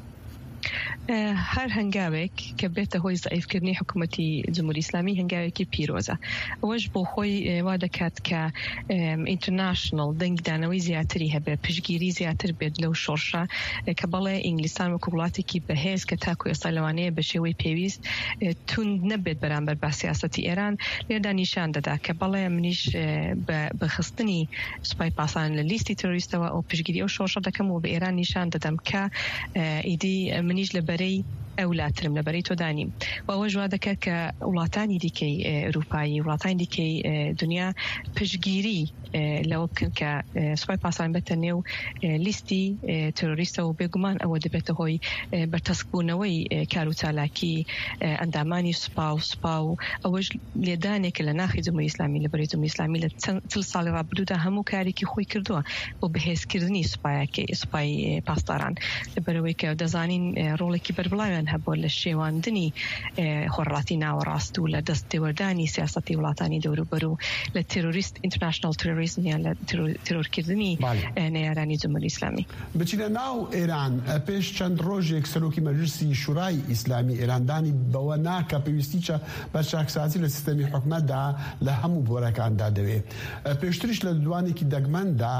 هەر هەنگاوێک کە بێتە هۆی زەعیفکردنی حکوومەتی جمهوری ئیسلامی هەنگاوێکی پیرۆزە. ئەوەش بۆ خۆی وا دەکات کە ئینتەرناشنڵ دەنگدانەوەی زیاتری هەبێت پشگیری زیاتر بێت لەو شۆڕشە کە بەڵێ ئینگلیستان وەکو وڵاتێکی بەهێز کە تاکو ئێستا لەوانەیە بە شێوەی پێویست توند نەبێت بەرامبەر با سیاسەتی ئێران لێردا نیشان دەدا کە بەڵێ منیش بە خستنی سوپای پاسان لە لیستی تۆریستەوە ئەو پشگیری ئەو شۆڕشە دەکەم و بە ئێران نیشان دەدەم کە ئیدی منیش لە بەرەی ئەولاترم لەبەرەی تۆدانیم. و ئەوە ژوا دەکات کە وڵاتانی دیکەی ئەوروپایی وڵاتانی دیکەی دنیا پشگیری لەوە بکەن کە سوپای پاسان بێتە نێو لیستی تۆریستە و بێگومان ئەوە دەبێتە هۆی بەرتەسکبوونەوەی کار و چالاکی ئەندامانی سوپا و سوپا و ئەوەش لێدانێکە لە ناخی جمهوری ئیسلامی لەبەرەی جمهوری ئیسلامی لە چل ساڵی ڕابردوودا هەموو کارێکی خۆی کردووە بۆ بەهێزکردنی سوپایەکەی سوپای پاسداران لەبەرەوەی کە دەزانین ڕۆڵێکی بەربڵاویان هەبوو لە شێواندنی خۆڕاتی ناوەڕاست و لە دەست دێوەردانی سیاسەتی وڵاتانی دەوروبەر و لە تێرۆریست ئینتەرناشنڵ تێرۆریزمیان لە تێرۆرکردنی نەیارانی جمهوری ئیسلامی. بچینە ناو ئێران پێش چەند ڕۆژێک سەرۆکی مەجلیسی شورای ئیسلامی ئێراندانی بەوە ناکە پێویستیچە بە چاکسازی لە سیستەمی حکومەتدا لە هەموو بۆرەکاندا دەوێت. پێشتریش لە دوانێکی دەگمەندا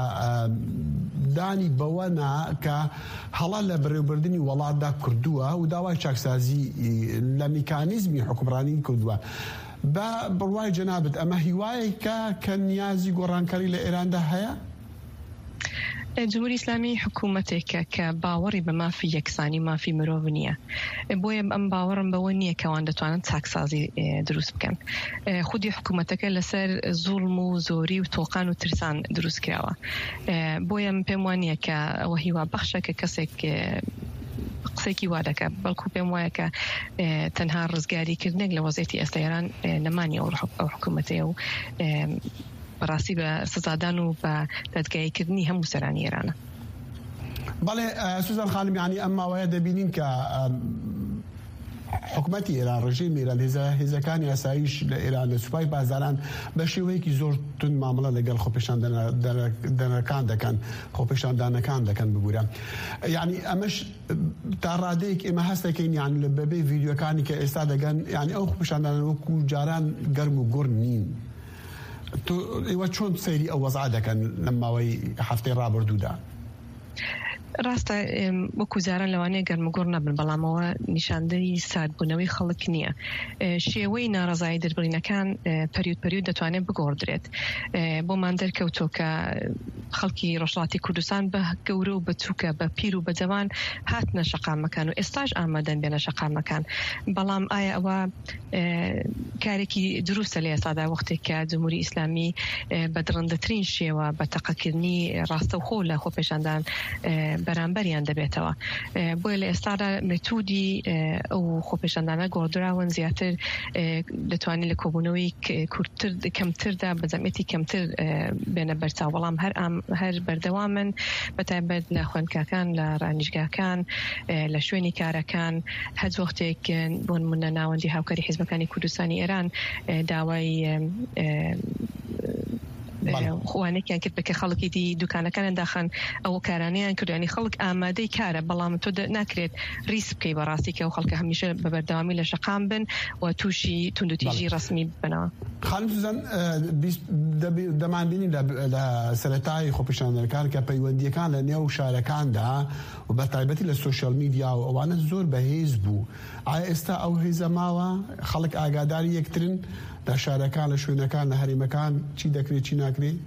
دانی بەوە نا کە هەڵا لە بەڕێوەبردننی وڵاتدا کردووە و داوای چاکسازی لە میکانیزمی حکومڕانی کردووە. بە بڕوای جەنابەت ئەمە هیوایەکە کە نیازی گۆڕانکاری لە ئێراندا هەیە؟ جمهوری ئیسلامی حکوومەتێکە کە باوەڕی بە مافی یەکسانی مافی مرۆڤ نییە. بۆیە ئەم باوەڕم بەوە نییە کەوان دەتوانن چاکسازی دروست بکەن. خودی حکوومەتەکە لەسەر زوڵم و زۆری و تۆقان و ترسان دروست کراوە. بۆیە پێم وانە کە ئەوە هیوا بەخشە کە کەسێک قسێکی وا دەکە بەڵکو پێم وایە کە تەنها ڕزگاریکردنێک لە وەزعەتی ئێستا ئێران نەمانی ئەو حکوومەتەیە و بەڕاستی بە سزادان و بە دەدگاییکردنی هەموو سەرانی ئێرانە. بەڵێ سوزان خانم یعنی ئەم ماوەیە دەبینین کە حکوومەتی ئێران ڕژیمی ئێران هێزەکانی یاساییش لە ئێران لە سوپای بازاران بە شێوەیەکی زۆر تون مامەڵە لەگەڵ خۆپێشاندانەکان دەکەن خۆپێشاندانەکان دەکەن ببوورە. یعنی ئەمەش تا ڕادەیەک ئێمە هەست دەکەین یعنی لە بەبێ ڤیدیۆکانی کە ئێستا دەگەن یعنی ئەو خۆپێشاندانە وەکو جاران گەرم و گوڕ نین. ئێوە چۆن سەیری ئەو وەزع دەکەن لە ماوەی هەفتەی ڕابردوودا؟ ڕاستە وەکو جاران لەوانەیە گەرمەگۆڕ نەبن بەڵامەوە نیشاندەری سادبوونەوەی خەڵک نییە. شێوەی ناڕزایی دەربڕینەکان پەریود پەریود دەتوانێت بگۆڕدرێت. بۆمان دەرکەوتۆ کە خەڵکی ڕۆژهەڵاتی کوردستان بە گەورە و بەچووکە بە پیر و بە جەوان هاتنە شەقامەکان و ئێستاش ئامادەن بێنە شەقامەکان. بەڵام ئایا ئەوە کارێکی دروستە لە ئێستادا وەختێک کە جمهوری ئیسلامی بە دڕندەترین شێوە بە تەقەکردنی ڕاستەوخۆ لە خۆپێشاندان بەرامبەریان دەبێتەوە. بۆیە لە ئێستادا مێتودی ئەو خۆپێشاندانە گۆڕدراون زیاتر دەتوانێت لە کۆبوونەوەی کورتتر کەمتردا بە جەمعێتی کەمتر بێنە بەرچاو. بەڵام هەر بەردەوامن بەتایبەت لە خوێندکاکان لە ڕانیژگاکان لە شوێنی کارەکان هەر وەختێک بۆ نمونە ناوەندی هاوکاری حیزبەکانی کوردستانی ئێران داوای خوانێکیان کرد بکە خەڵکی دی دوکانەکان داخن ئەو کارانیان کردوانی خەڵک ئامادەی کارە بەڵام تۆ ناکرێت ریس بکەی بەڕاستی کە ئەو خەڵکە هەمیشە بە بەردەوامی لە شەقام بن و تووشی توندوتیژی ڕسمی بنەوە. خانم سوزان دەمانبینی لە سەرەتای خۆپیشاندنەکان کە پەیوەندیەکان لە نێو شارەکاندا و بە تایبەتی لە سوشیال میدیا و ئەوانە زۆر بەهێز بوو. ئایا ئێستا ئەو هێزە ماوە خەڵک ئاگاداری یەکترن لە شارەکان لە شوێنەکان لە هەرێمەکان چی دەکرێت چی ناکرێت؟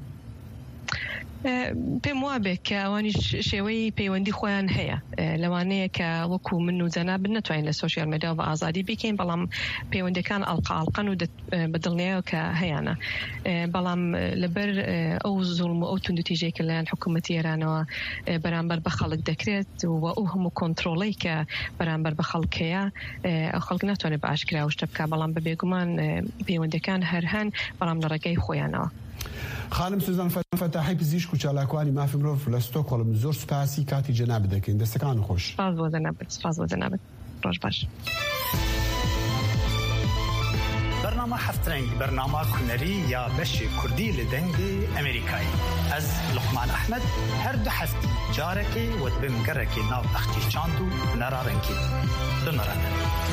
پێم وابێ کە ئەوانی شێوەی پەیوەندی خۆیان هەیە لەوانەیە کە وەکو من و جەناب نەتوانین لە سوشیال میدیا بە ئازادی بکەین بەڵام پەیوەندەکان ئەڵقاڵقەن و بەدڵنیایە کە هەیەە. بەڵام لەبەر ئەو زوڵم و ئەو توندوتیژەیە کە لەلایەن حکوومەتی ئێرانەوە بەرامبەر بە خەڵک دەکرێت و ئەو هەموو کۆنتڕۆڵەی کە بەرامبەر بە خەڵکەیە ئەو خەڵک ناتوانێت بە ئاشکرا و شتە بکە بەڵام بە بێگومان پەیوەندەکان هەر هەن بەڵام لە ڕێگەی خۆیانەوە. خانم سوزان فەتاحی پزیشک و چالاکوانی مافی مرۆڤ لە ستۆکهۆڵم زۆر سوپاسی کاتی جەناب دەکەین. دەستەکان خۆش. سپاس بۆ جەنابەت. سپاس بۆ جەنابەت. ڕۆژ باش. برنامه هەفترەنگ برنامه هونەری یا بەشی کوردی لە دەنگی ئەمریکایی. ئەز لوقمان ئەحمەد هەر دوو هەفتی جارێکی وەتبم گەڕێکی ناو بەختی چاند و هونەرا ڕەنگی بمەرەنە.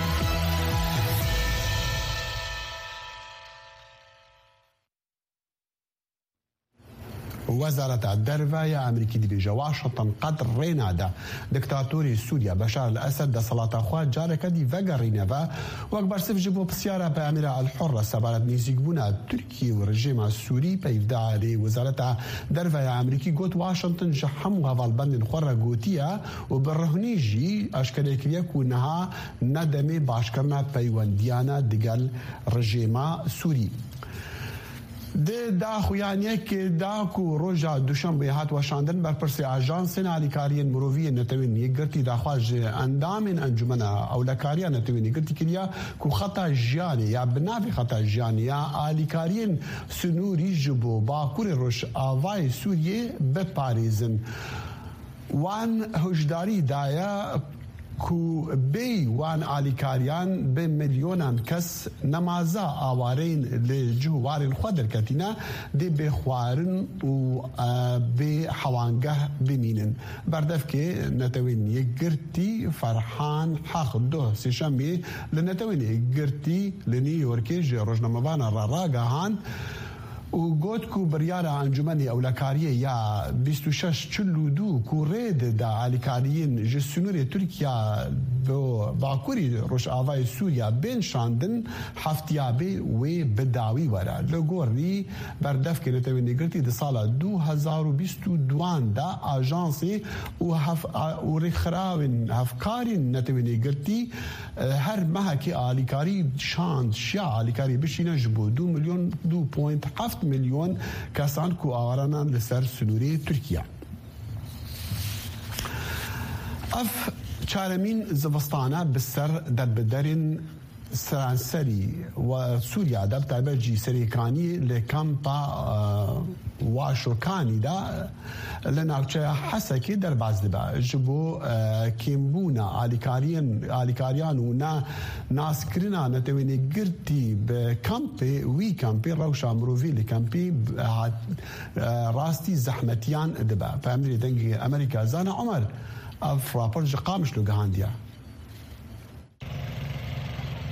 وەزارەتە دەرڤایە ئەمریکی دیبێژە واشنطن قەت ڕێنادا دکتاتۆری سووریا بەشار لە ئەسەد دەسەڵاتەخوا جارێکە دی ڤەگەڕینەوە وەک بەرسف ji بۆ پرسیارە پەیامێرە ئەلحوڕە سەبارەت نزیکبوونا تورکی و ڕژێما سووری پەیدارێ وەزارەتە دەرڤایە ئەمریکی گوت واشنطن ji هەموو هەڤاڵبەندên xwe re gotiye û bi rihunî jî eşkerekiriye ku niha nedemê başkirina peywendiyana digel rejêma Sûrî. Di daxuyaniyekê da ku roja duşembeyê hat weşandin berpirsê Ajansên Alîkariyên Miroviyê Netewên Yekgirtî daxwaz ji endamên encumena ewlekariya Netewên Yekgirtî kiriye ku xeta jiyanê ya bi navê xeta jiyanê ya alîkariyên sunûrî ji bo Bakurê Rojavayê Sûriyê biparêzin. Wan hişdarî daye ku bê wan alîkariyan bi milyonan kes nemaza awareyên li cihwarên xwe derketîne dê bê xwarin û bê hewangeh bimînin. Berdevkê Netewên Yekgirtî Ferhan Heq duh sêşemê li Netewên Yekgirtî li New Yorkê ji rojnamevana re ragihan û got ku biryara encûmenê ewlekariyê ya bîst û şeş çil û du ku rê dida alîkariyên ji sunûrê Tirkiya bo Bakurî Rojavayê Sûriya bên şandin heftiyabê wê bi dawî were. Li gorî berdevkê Netewên Yekgirtî di sala du hezar û bîst û duan de ajansê û û rêxirawên hevkarên Netewên Yekgirtî her mehekê alîkarî şand şiya alîkarî bişîne ji bo du milyon du point heft milyon kesan ku awaranan li ser sunûrê Tirkiye. Ev çaremîn zivistana bi ser derbiderên seranserî we Sûriya de bi taybet jî serêkanî li kampa Waşokanî de li navçeya Hesekê derbas dibe ji bo kêmbûna alîkariyên alîkariyan û naskirina Netewên Yekgirtî bi kampê wî kampê rewşa mirovî li kampê rastî zehmetiyan dibe. Peyamberê dengê Amerîka Zana Umer ev rapor ji Qamişlo gihandiye.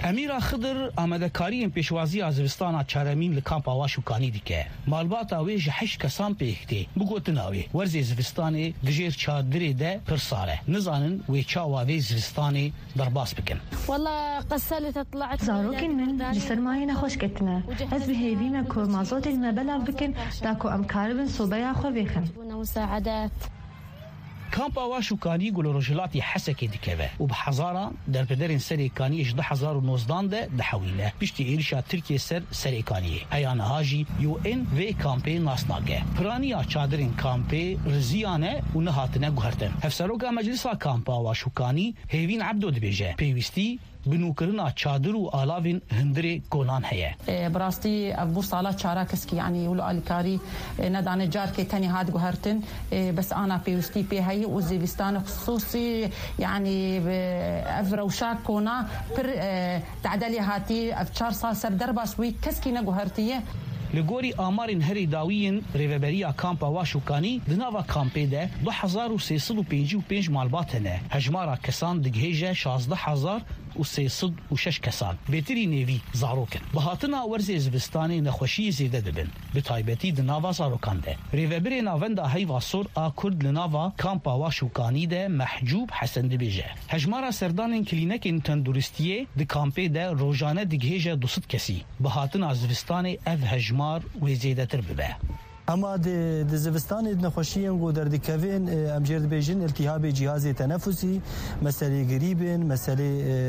امیر خضر آمدکاری پیشوازی از زوستان چهارمین لکامپ آواش و کانی دیکه مالبات آویج هشت کسان پیخته بگوتناوی ورزی زوستان دجیر چادری ده پرساره نزانن وی چاواوی زوستان درباس بکن والله قسلت طلعت زاروكن من بسرمایه نخوش کتنه از به هیویمه که مازوت المبلغ بکن داکو امکاربن صوبیا خو بیخن مساعدات کامپ آواش و کانی گل رجلاتی حسکی دیکه و به هزاران در بدرین سری کانیش ده هزار و نوزدان ده دحویله پشتی ایرشا ترکیه سر سری کانیه ایان هاجی یو ان وی کامپی ناسناگه پرانیا چادرین کامپی رزیانه و نهاتنه گوهرتن هفسروکا مجلسا کامپ آواش و کانی هیوین عبدو دبیجه پیوستی بنوکرنا چادر و آلاوین هندری گولان هيا براستي ابو صاله چاراكسكي يعني ولو الكاري ندان جار كي تاني هاد غهرتن بس انا بيوستي بي هي وزيفستان خصوصي يعني افرو شاكونا بر تعدلي هاتي افشار صار سر درباس وي كسكي نغهرتيه لگوری آمارین هری داویین ریوبریا کامپا واشوکانی دناوا کامپی ده دو هزار و سیصد و پنجی و پنج مالبات هنه هجمارا کسان دگهیجه شازده هزار و سیصد و شش کسان بهتری نیوی زاروکن بهاتنا ورزی زبستانی نخوشی زیده دبن به تایبتی دناوا زاروکان ده ریوبری ناوندا هیوا سور آکرد لناوا کامپا واشوکانی ده محجوب حسن دبیجه هجمارا سردان کلینک تندورستیه ده کامپی ده روزانه دگهیجه دوست کسی بهاتنا زبستانی اف هجمار و زیادتر ببه اما د زوستان نخوشی و دردکوین امجرد بیجن التهاب جهاز تنفسی مسئله غریبن مسئله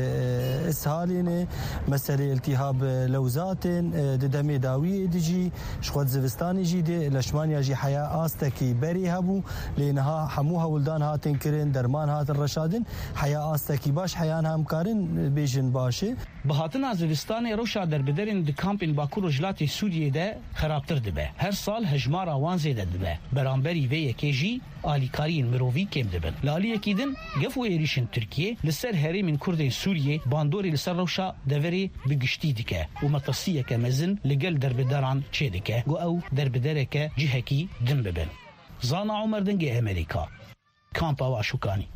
اسهالین مسئله التهاب لوزات د دم داوی دیجی شخوت زوستانی جی د لشمانیا جی حیا استکی بری هبو لینها حموها ولدان هاتن کرن درمان هاتن رشادن حیا استکی باش حیان همکارن بیجن باشه بهاتن زوستان روشا در بدرن د کامپین باکو رجلات سوریه ده خرابتر دبه هر سال هجمار آوان زیده دبه برانبری وی یکیجی آلیکارین مرووی کم دبن لالی یکیدن گفو ایریشن ترکیه لسر هریمین کردین سوریه باندوری لسر روشا دوری بگشتی دیکه و مطسیه که مزن لگل در بدران چه دیکه گو او در بدره که جهکی دن ببن زانا عمر دنگ امریکا کامپ آواشوکانی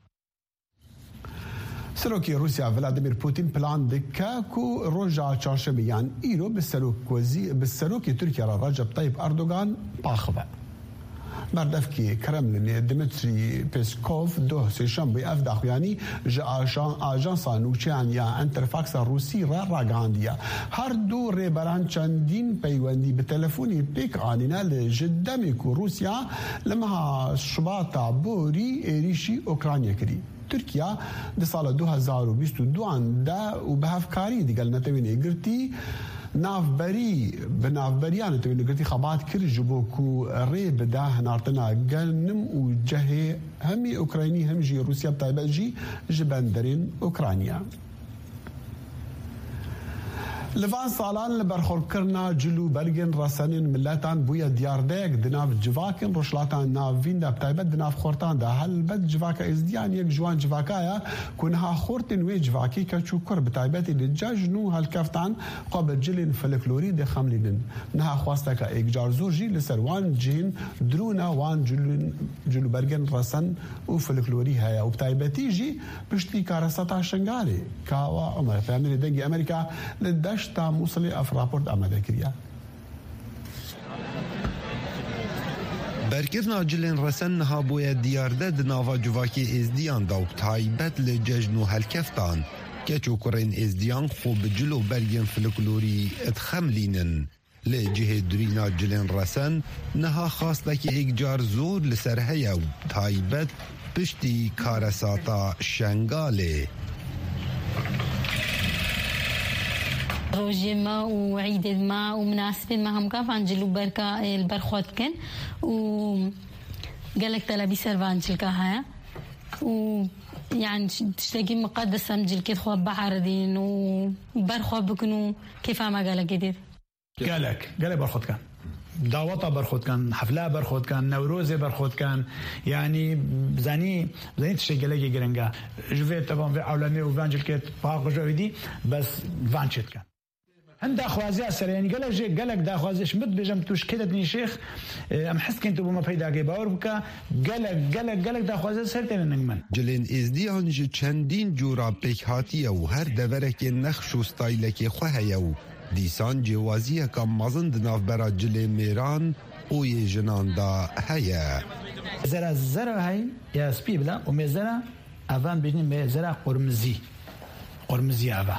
سروکی روسیا ولادیمیر پوتین پلان دکه کو روزا چهارشنبه ایرو به سروک وزی به سروکی ترکیه را رجب طیب اردوغان پاخوه مردفکی کرملین دمیتری پیسکوف دو سهشنبه اف داخویانی جا آژانس نوچیانیا انترفاکس روسی را راگاندیا هر دو ریبران چندین پیوندی به تلفونی پیک آنینا لجدمی کو روسیا لمها شباطا بوری ایریشی اوکرانیا کری ترکیه در سال دو هزار و بیست و دو ده و به هفکاری دیگر نتوینه گرتی نافبری به نافبریان نتوینه گرتی خبات کر جبو کو ری بده هنارتنا گلنم و جه همی اوکراینی هم جی روسیا بتایبه جی جبندرین اوکرانیا لفان سالان لبرخور کرنا جلو برگن رسانین ملتان بویا دیاردک دناف جواکن روشلاتان ناوین دا بتایبت دناف خورتان دا هل بد جواکا ازدیان یک جوان جواکایا کنها خورتن وی جواکی کچو کر بتایبتی لجاجنو هل کفتان قابل جلین فلکلوری ده خملینن نها خواستا که ایک جار زور جی لسر وان جین درونا وان جلو, جلو برگن رسان و فلکلوری هیا و بتایبتی جی پشتی کارساتا شنگاری کاوا عمر فهمنی دنگی امریکا لدش تا موصلی اف راپورت آمده کریا برکرنا جلین رسن نها بویا دیارده دناوا جواکی ازدیان دا و تایبت لججنو هلکفتان که چوکرین ازدیان خوب جلو برگن فلکلوری ادخملینن لجه درینا جلین رسن نها خواست که ایک جار زور لسرهیا و تایبت پشتی کارساتا شنگاله روجي ما وعيد ما ومناسبة ما هم كافان جلو بركة البرخوت كن و قالك تلابي سرفانجل كاها و يعني تشتاقي مقدسة مجل كده خوا بعردين وبرخوا بكنو كيف ما قالك جديد قالك قالك برخوت كان دعوتا برخود كان حفلة برخود كان نوروز برخود كان يعني زاني زاني تشتغلي جرنجا جوفي طبعا في عالمي وفانجل كيت باق جويدي بس فانشت كان عند اخوازي اسر يعني قالك جي قالك دا اخوازش مد بجم توش كده ابن شيخ ام حس كنت بما پیدا کی باور بکا قالك قالك قالك دا اخوازي سرت نگمن جلين ازدیان ج چندین جورا پیک هاتی او هر دورک نخش و ستایلک خو هیو دیسان جوازی کم مزند ناف برا جل میران او ی جنان دا هيا زرا زرا هاي يا سبي بلا ومزرا افان بجني مزرا قرمزي قرمزي افا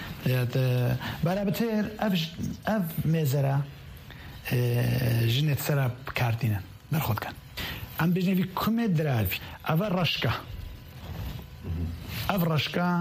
برابطر اف اف مزرا جنت سرا كارتينا برخود كان ام بجني في كومي درافي افا رشكا اف رشكا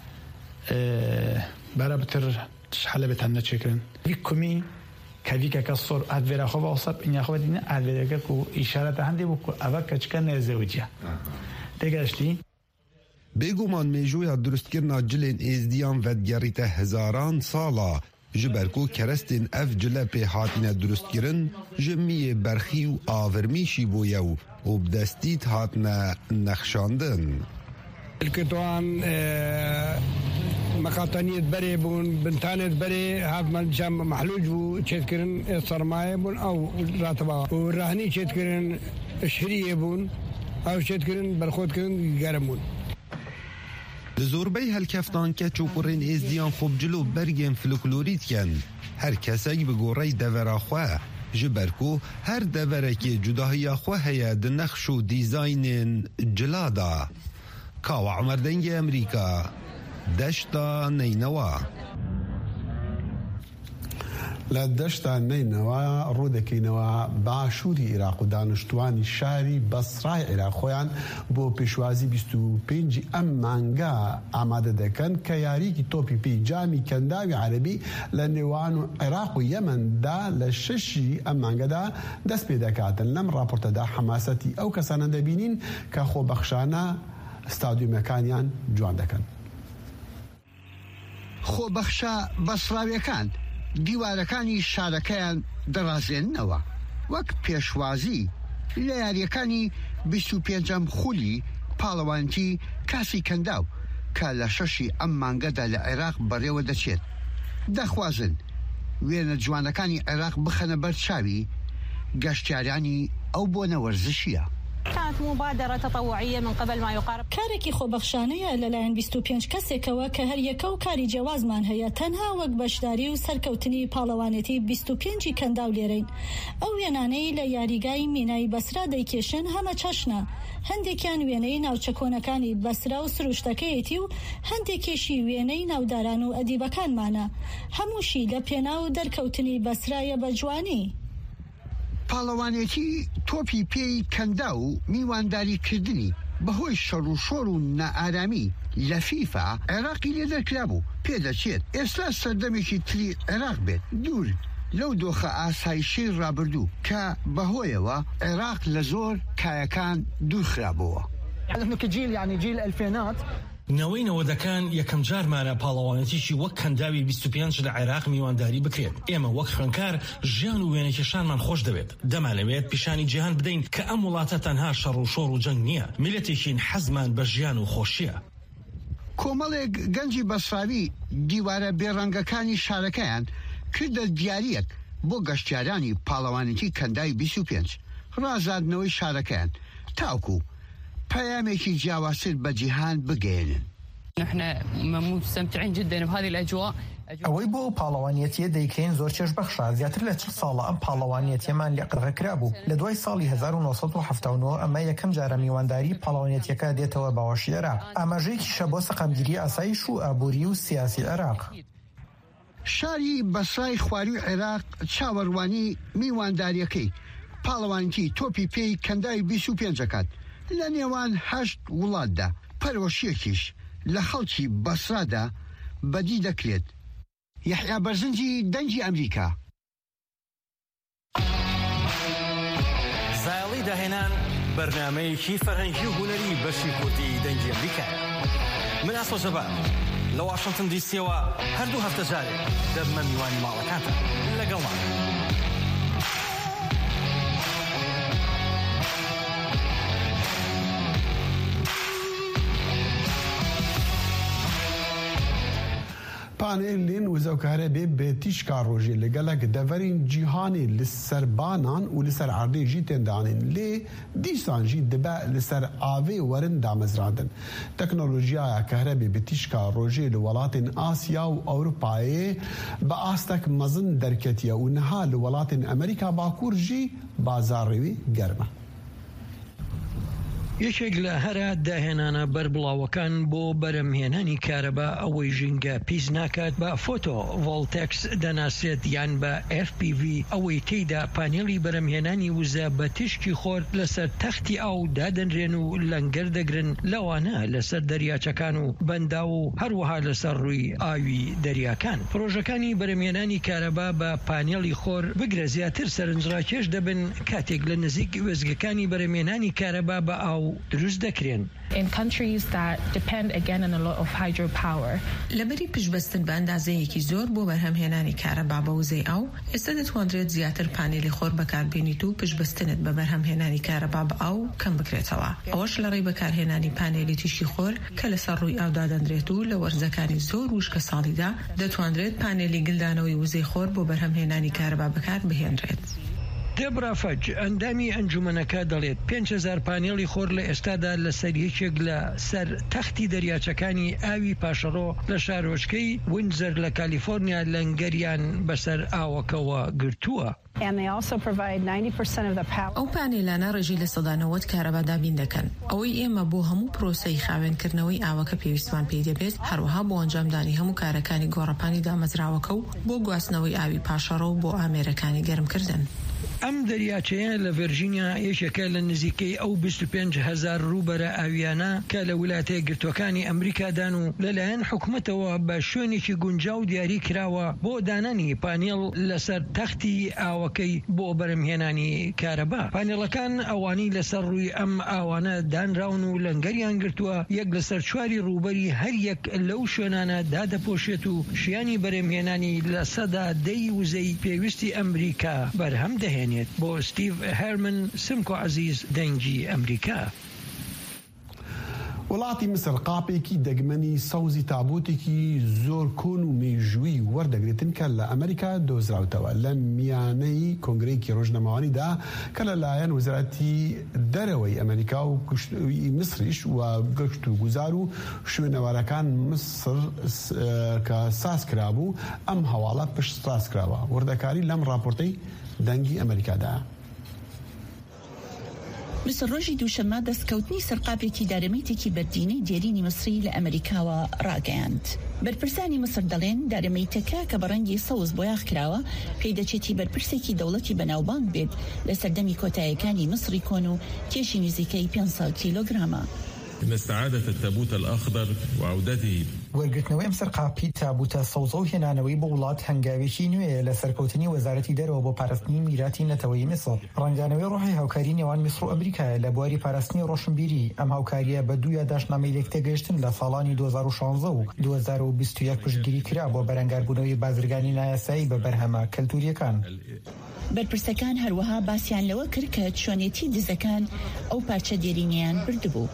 برابطر شحال بتعنا تشكرن في كومي كذيك كسر أدفر أخوة وصب إني أخوة دينا أدفر كو إشارة عندي بكو أفكر كان زوجيا تيجاشتي بيجومان ميجويا درست كرنا جلين إزديان ودجريته هزاران صالة جبركو كرستين أف جلا بهاتنا درست كرن جميع برخي و آورميشي بويو وبدستيت هاتنا نخشاندن الكتوان اه مقاطنية بري بون بنتانة بري هاف من جام محلوج بو تشكرن صرماية بون أو راتبا والرهني تشكرن شهرية بون أو تشكرن برخود كرن جرمون لزوربي هالكفتان كتشوكرين إزديان خوب جلو برگن فلكلوريت كن هر كساك بگوري دورا خواه جبركو هر دوركي جداهي خواه هيا دنخشو ديزاين جلادا كاو عمر دنگ أمريكا دشتا نينوا لا دشتا نينوا رودكي نوا باشوري عراق و دانشتوانی شاری بصرای عراق خویان بو پیشوازی بیست و پنج ام مانگا آماده دکن که یاری کی توپی پی جامی کنداوی عربی لنوان عراق و یمن دا لششی ام مانگا دا دست پیدا کاتن لم راپورت دا حماستی او کسان دبینین که خو بخشانا استادیوم مکانیان جوان دکن خۆ بەخشە بەسراویەکان دیوارەکانی شارەکەیان دەڕازێننەوە وەک پێشوازی لە یاریەکانی بیست و پێنجەم خولی پاڵەوانتی کاسی کەنداو کە لە شەشی ئەم مانگەدا لە عێراق بەڕێوە دەچێت دەخوازن وێنە جوانەکانی عێراق بخەنە بەرچاوی گەشتیارانی ئەو بۆنە وەرزشیە. كانت مبادرة تطوعية من قبل ما يقارب كارێکی خۆبەخشانەیە لەلایەن بیست و پێنج کەسێکەوە کە هەریەکە و کاری جیاوازمان هەیە تەنها وەک بەشداری و سەرکەوتنی پاڵەوانێتی بیست و پێنجی کەندا و لێرەین ئەو وێنانەی لە یاریگای مینای بەسرا دەیکێشن هەمە چەشنە هەندێکیان وێنەی ناوچە کۆنەکانی بەسرا و سروشتەکەیەتی و هەندێکیشی وێنەی ناوداران و ئەدیبەکانمانە هەمووشی لە پێنا و دەرکەوتنی بەسرایە بە جوانی پاڵەوانێتی تۆپی پێی کەندا و میوانداریکردنی بەهۆی شەڕ و شۆڕ و نائارامی لە فیفا عێراقی لێ دەرکرا بوو پێدەچێت ئێستا سەردەمێکی تری عێراق بێت دوور لەو دۆخە ئاسایشەی ڕابردوو کە بەهۆیەوە عێراق لە زۆر کایەکان دوورخرابەوە. جیل یعنی جیل ئەلفێنات نەوەی نەوەدەکان یەکەم جارمانە پاڵەوانەتیشی وەک کەنداوی بیست و پێنج لە عێراق میوانداری بکرێت ئێمە وەک خوێندکار ژیان و وێنەکێشانمان خۆش دەوێت دەمانەوێت پیشانی جیهان بدەین کە ئەم وڵاتە تەنها شەڕ و شۆڕ و جەنگ نییە میلەتێکین حەزمان بە ژیان و خۆشیە. کۆمەڵێک گەنجی بەسراوی دیوارە بێڕەنگەکانی شارەکەیان کردە دیاریەک بۆ گەشتیارانی پاڵەوانێتی کەنداوی بیست و پێنج ڕازاندنەوەی شارەکەیان تاوکو پەیامێکی جیاوازتر بە جیهان بگەێنن. نحن مستمتعين جدا بهذه الأجواء. ئەوەی بۆ پاڵەوانیەتیە دەیکەین زۆر چێژ بەخشە زیاتر لە چل ساڵە ئەم پاڵەوانیەتیەمان لێ قڕەکرا بوو لە دوای ساڵی هەزار و نۆ سەد و هەفتە و نۆ ئەمە یەکەم جارە میوانداری پاڵەوانیەتیەکە دێتەوە باوەشی عێراق ئاماژەیەکیشە بۆ سەقامگیری ئاسایش و ئابووری و سیاسی عێراق. شاری بەسرای خواروی عێراق چاوەڕوانی میوانداریەکەی پاڵەوانیەتی تۆپی پێی کەنداوی بیست و پێنجەکات لە نێوان هەشت وڵاتدا پەرۆشیەکیش لە خەڵکی بەسرادا بەدی دەکرێت. یحیا بەرزنجی دەنگی ئەمریکا. زایڵی داهێنان بەرنامەیەکی فەرهەنگی و هونەری بەشی کوردی دەنگی ئەمریکا. من ئاسۆ جەبار لە واشنگتن دیسیەوە هەردوو هەفتە جارێک دەبمە میوانی ماڵەکانتە لەگەڵمان. ئێرانێ لێن وزەوکارە بێ بێتیشکا ڕۆژێ لەگەلک دەڤەرین جیهانی لەسەر بانان و لەسەر عردێژی تێندانین لێ دیسانژی دەبە لەسەر ئاوێ وەرن دامەزراندن تەکنۆلۆژیایە کەهرە بێ بێتیشکا ڕۆژێ لە وڵاتین ئاسیا و ئەوروپایێ بە ئاستەک مەزن دەرکەتیە و نەها لە وڵاتین ئەمریکا باکوور ژی بازاڕێوی گەرمە. یەکێک لە هەرە داهێنانە بەربڵاوەکان بۆ بەرەمهێنانی کارەبا ئەوەی ژینگە پیس ناکات بە فۆتۆ ڤۆڵتێکس دەناسێت یان بە ئێف پی ڤی ئەوەی تێیدا پانێڵی بەرەمهێنانی وزە بە تشکی خۆرد لەسەر تەختی ئاو دادەنرێن و لەنگەر دەگرن لەوانە لەسەر دەریاچەکان و بەندا و هەروەها لەسەر ڕووی ئاوی دەریاکان. پرۆژەکانی بەرەمهێنانی کارەبا بە پانێڵی خۆر بگرە زیاتر سەرنجڕاکێش دەبن کاتێک لە نزیک وێزگەکانی بەرەمهێنانی کارەبا بە ئاو دروست دەکرێن. In countries that depend again on a lot of hydropower. لەبەری پشبەستن بە ئەندازەیەکی زۆر بۆ بەرهەمهێنانی کارەبا بە وزەی ئاو ئێستا دەتوانرێت زیاتر پانێلی خۆر بەکاربێنیت و پشبەستنت بە بەرهەمهێنانی کارەبا بە ئاو کەم بکرێتەوە. ئەوەش لە ڕێی بەکارهێنانی پانێلی تیشکی خۆر کە لەسەر ڕووی ئاودا دەنرێت و لە وەرزەکانی زۆر وشکە ساڵیدا دەتوانرێت پانێلی گلدانەوەی وزەی خۆر بۆ بەرهەمهێنانی کارەبا بەکار بهێنرێت. دێبرا فەج ئەندامی ئەنجومەنەکە دەڵێت پێنج هەزار پانێڵی خۆر لە ئێستادا لەسەر یەکێک لە سەر تەختی دەریاچەکانی ئاوی پاشەڕۆ لە شارۆچکەی وینزەر لە کالیفۆرنیا لەنگەریان بەسەر ئاوەکەوە گرتووە. ئەو پانێلانە ڕێژی لە سەدا نەوەت کارەبا دابین دەکەن. ئەوەی ئێمە بۆ هەموو پرۆسەی خاوێنکردنەوەی ئاوەکە پێویستمان پێی دەبێت هەروەها بۆ ئەنجامدانی هەموو کارەکانی گۆڕەپانی دامەزراوەکە و بۆ گواستنەوەی ئاوی پاشەڕۆ و بۆ ئامێرەکانی گەرمکردن. ئەم دەریاچەیە لە ڤێرژینیا یەکێکە لە نزیکەی ئەو بیست و پێنج هەزار ڕووبەرە ئاویانە کە لە ویلایەتە یەکگرتووەکانی ئەمریکادان و لەلایەن حکوومەتەوە بە شوێنێکی گونجاو دیاری کراوە بۆ دانانی پانێڵ لەسەر تەختی ئاوەکەی بۆ بەرەمهێنانی کارەبا. پانێڵەکان ئەوانی لەسەر ڕووی ئەم ئاوانە دانراون و لەنگەریان گرتووە یەک لەسەر چواری ڕووبەری هەر یەک لەو شوێنانە دادەپۆشێت و شیانی بەرەمهێنانی لە سەدا دەی وزەی پێویستی ئەمریکا بەرهەم دەهێنێت. بۆ ستیڤ هەرمن سمکۆ عەزیز دەنگی ئەمریکا. وڵاتی مسر قاپێکی دەگمەنی سەوزی تابوتێکی زۆر کۆن و مێژووی وەردەگرێتن کە لە ئەمریکا دۆزراوتەوە لە میانەی کۆنگرەیەکی ڕۆژنەماوانیدا کە لەلایەن وەزارەتی دەرەوەی ئەمریکا و مسریش و گەشت و گوزار و شوێنەوارەکان مسر کە ساز کرابوو ئەم هەواڵە پشت ساز کراوە. وردەکاری لەم راپۆرتەی دەنگی ئەمریکادا. مسر ڕۆژی دووشەمە دەستکەوتنی سەرقاپێکی دارەمەیتێکی بەردینەی دێرینی مسری لە ئەمریکاوە ڕاگەیاند. بەرپرسانی مسر دەڵێن دارەمەیتەکە کە بە ڕەنگی سەوز بۆیاغ کراوە پێی دەچێتی بەرپرسێکی دەوڵەتی بەناوبانگ بێت لە سەردەمی کۆتاییەکانی مسری کۆن و کێشی نزیکەی پێنج کیلۆگرامە. إن استعادة التابوت الأخضر وعودته وەرگرتنەوەی ئەم سەرقاپی تابوتە سەوزە و هێنانەوەی بۆ وڵات هەنگاوێکی نوێیە لە سەرکەوتنی وەزارەتی دەرەوە بۆ پاراستنی میراتی نەتەوەی میسر. ڕەنگدانەوەی ڕۆحی هاوکاری نێوان میسر و ئەمریکایە لە بواری پاراستنی ڕۆشنبیری. ئەم هاوکاریە بە دوو یادداشتنامەی لێکتێگەیشتن لە ساڵانی دوو هەزار و شانزە و دوو هەزار و بیست و یەک پشتگیری کرا بۆ بەرەنگاربوونەوەی بازرگانی نایاسایی بە بەرهەمە کەلتوریەکان. بەرپرسەکان هەروەها باسییان لەوە کرد کە چۆنێتی دزەکان ئەو پارچە دێرینیان بردبوو.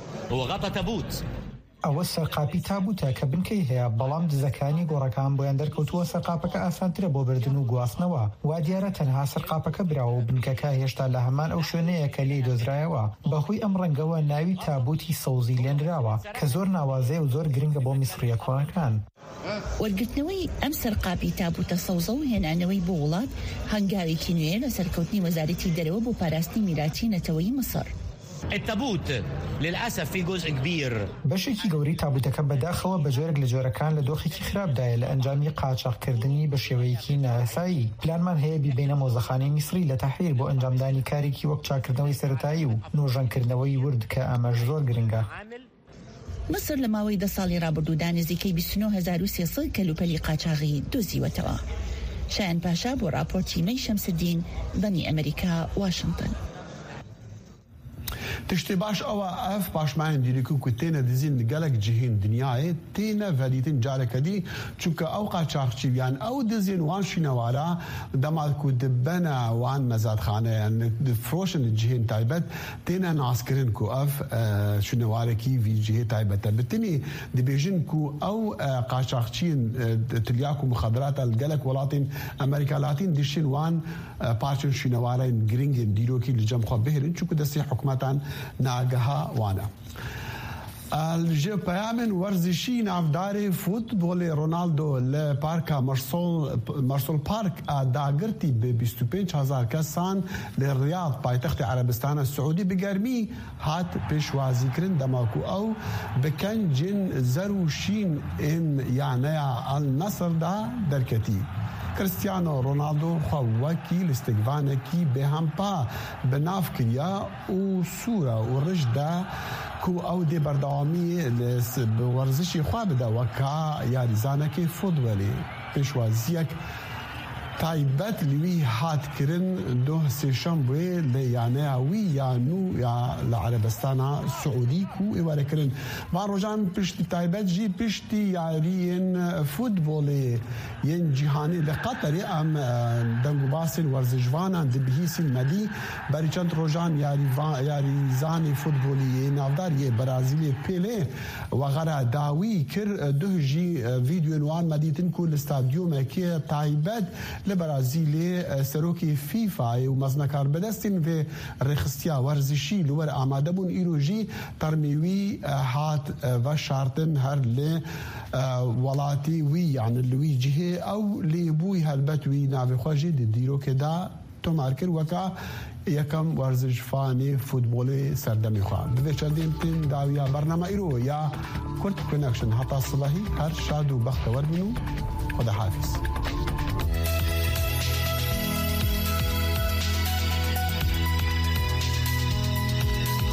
ئەوە سەرقاپی تابوتە کە بنکەی هەیە بەڵام دزەکانی گۆڕەکان بۆیان دەرکەوتووە سەرقاپەکە ئاسانترە بۆ بردن و گواستنەوە. وا دیارە تەنها سەرقاپەکە براوە و بنکەکە هێشتا لە هەمان ئەو شوێنەیە کە لێی دۆزرایەوە. بەهۆی ئەم ڕەنگەوە ناوی تابوتی سەوزی لێنراوە کە زۆر ناوازەیە و زۆر گرنگە بۆ میسریە کۆنەکان. وەرگرتنەوەی ئەم سەرقاپی تابوتە سەوزە و هێنانەوەی بۆ وڵات هەنگاوێکی نوێ لە سەرکەوتنی وەزارەتی دەرەوە بۆ پاراستنی میراتی نەتەوەی مسر. التابوت للأسف في جزء كبير بەشێکی گەوری تابوتەکە بەداخەوە بە جۆرێک لە جۆرەکان لە دۆخێکی خراپدایە لە ئەنجامی قاچاقکردنی بە شێوەیەکی نایاسایی. پلانمان هەیە بیبینە مۆزەخانەی میسری لە تەحریر بۆ ئەنجامدانی کارێکی وەک چاکردنەوەی سەرەتایی و نۆژەنکردنەوەی ورد کە ئەمەش زۆر گرنگە. مسر لە ماوەی دە ساڵی ڕابردوودا نزیکەی بیست و نۆ هەزار و سێسەد کەلوپەلی قاچاغی دۆزیوەتەوە. شایان پاشا بۆ راپۆرتی مەی شەمسدین بەنی ئەمریکا واشنگتن. تشتي باش او اف باش ما عندي لكم كنتين دزين قالك جهين دنياي تينا فاليتين جارك دي چونك اوقات شارچيان او دزين وان شنوارا دما كود بنا وان مزاد خانه يعني فروشن الجهين تايبت تينا ناسكرين كو اف شنوارا كي في جهه تايبت بتني دي بيجن كو او قاشاخچين تلياكو مخدرات القلق ولاتين امريكا لاتين دشين وان بارشن شنوارا جرينج ديروكي لجم خو بهرن چونك دسي حكومتان ناقها وانا الجو پیامن ورزشی نافدار فوتبال رونالدو لپارکا مرسول مرسول پارک داگرتی به بیست و پنج هزار کسان لریاض پایتخت عربستان السعودی بگرمی هات پیشوازی کرن دماکو او بکن جن زروشین ان یعنی النصر دا درکتی كريستيانو رونالدو خو وكيل استقبانكي بهامبا بناف كريا وصورة ورجدة كو او دي بردوامي بورزشي خوابدا وكا ياريزانكي فوتبولي بشوازيك تايبت لوي هات كرن دو سيشامبوي ليانا وي يانو يا العربستان السعودي كو ايوار كرن ما رجان بشتي تايبت جي بشتي يارين فوتبولي ين جهاني لقطري ام دنگو باسن ورزجوانا دبهيسن مدي بريچند رجان ياري ياري زاني فوتبولي نافدار يه برازيلي بيلي وغرا داوي كر دهجي فيديو نوان مديتن كو الاستاديوم كي تايبت لبرازيلي سروكي فيفا ومزنكار بدستن في رخصتيا ورزشي لور آماده بون ايروجي ترميوي هات وشارتن هر ل ولاتي وي يعني اللي جهه او لبوي هالبتوي نافي خواجي ديرو كدا تو ماركر وكا يكم ورزش فاني فوتبولي سردمي خوان بذي چندين تين داويا برنامه ايرو يا كورت كونكشن حتى الصباحي هر شاد وبخت ورمنو خدا حافظ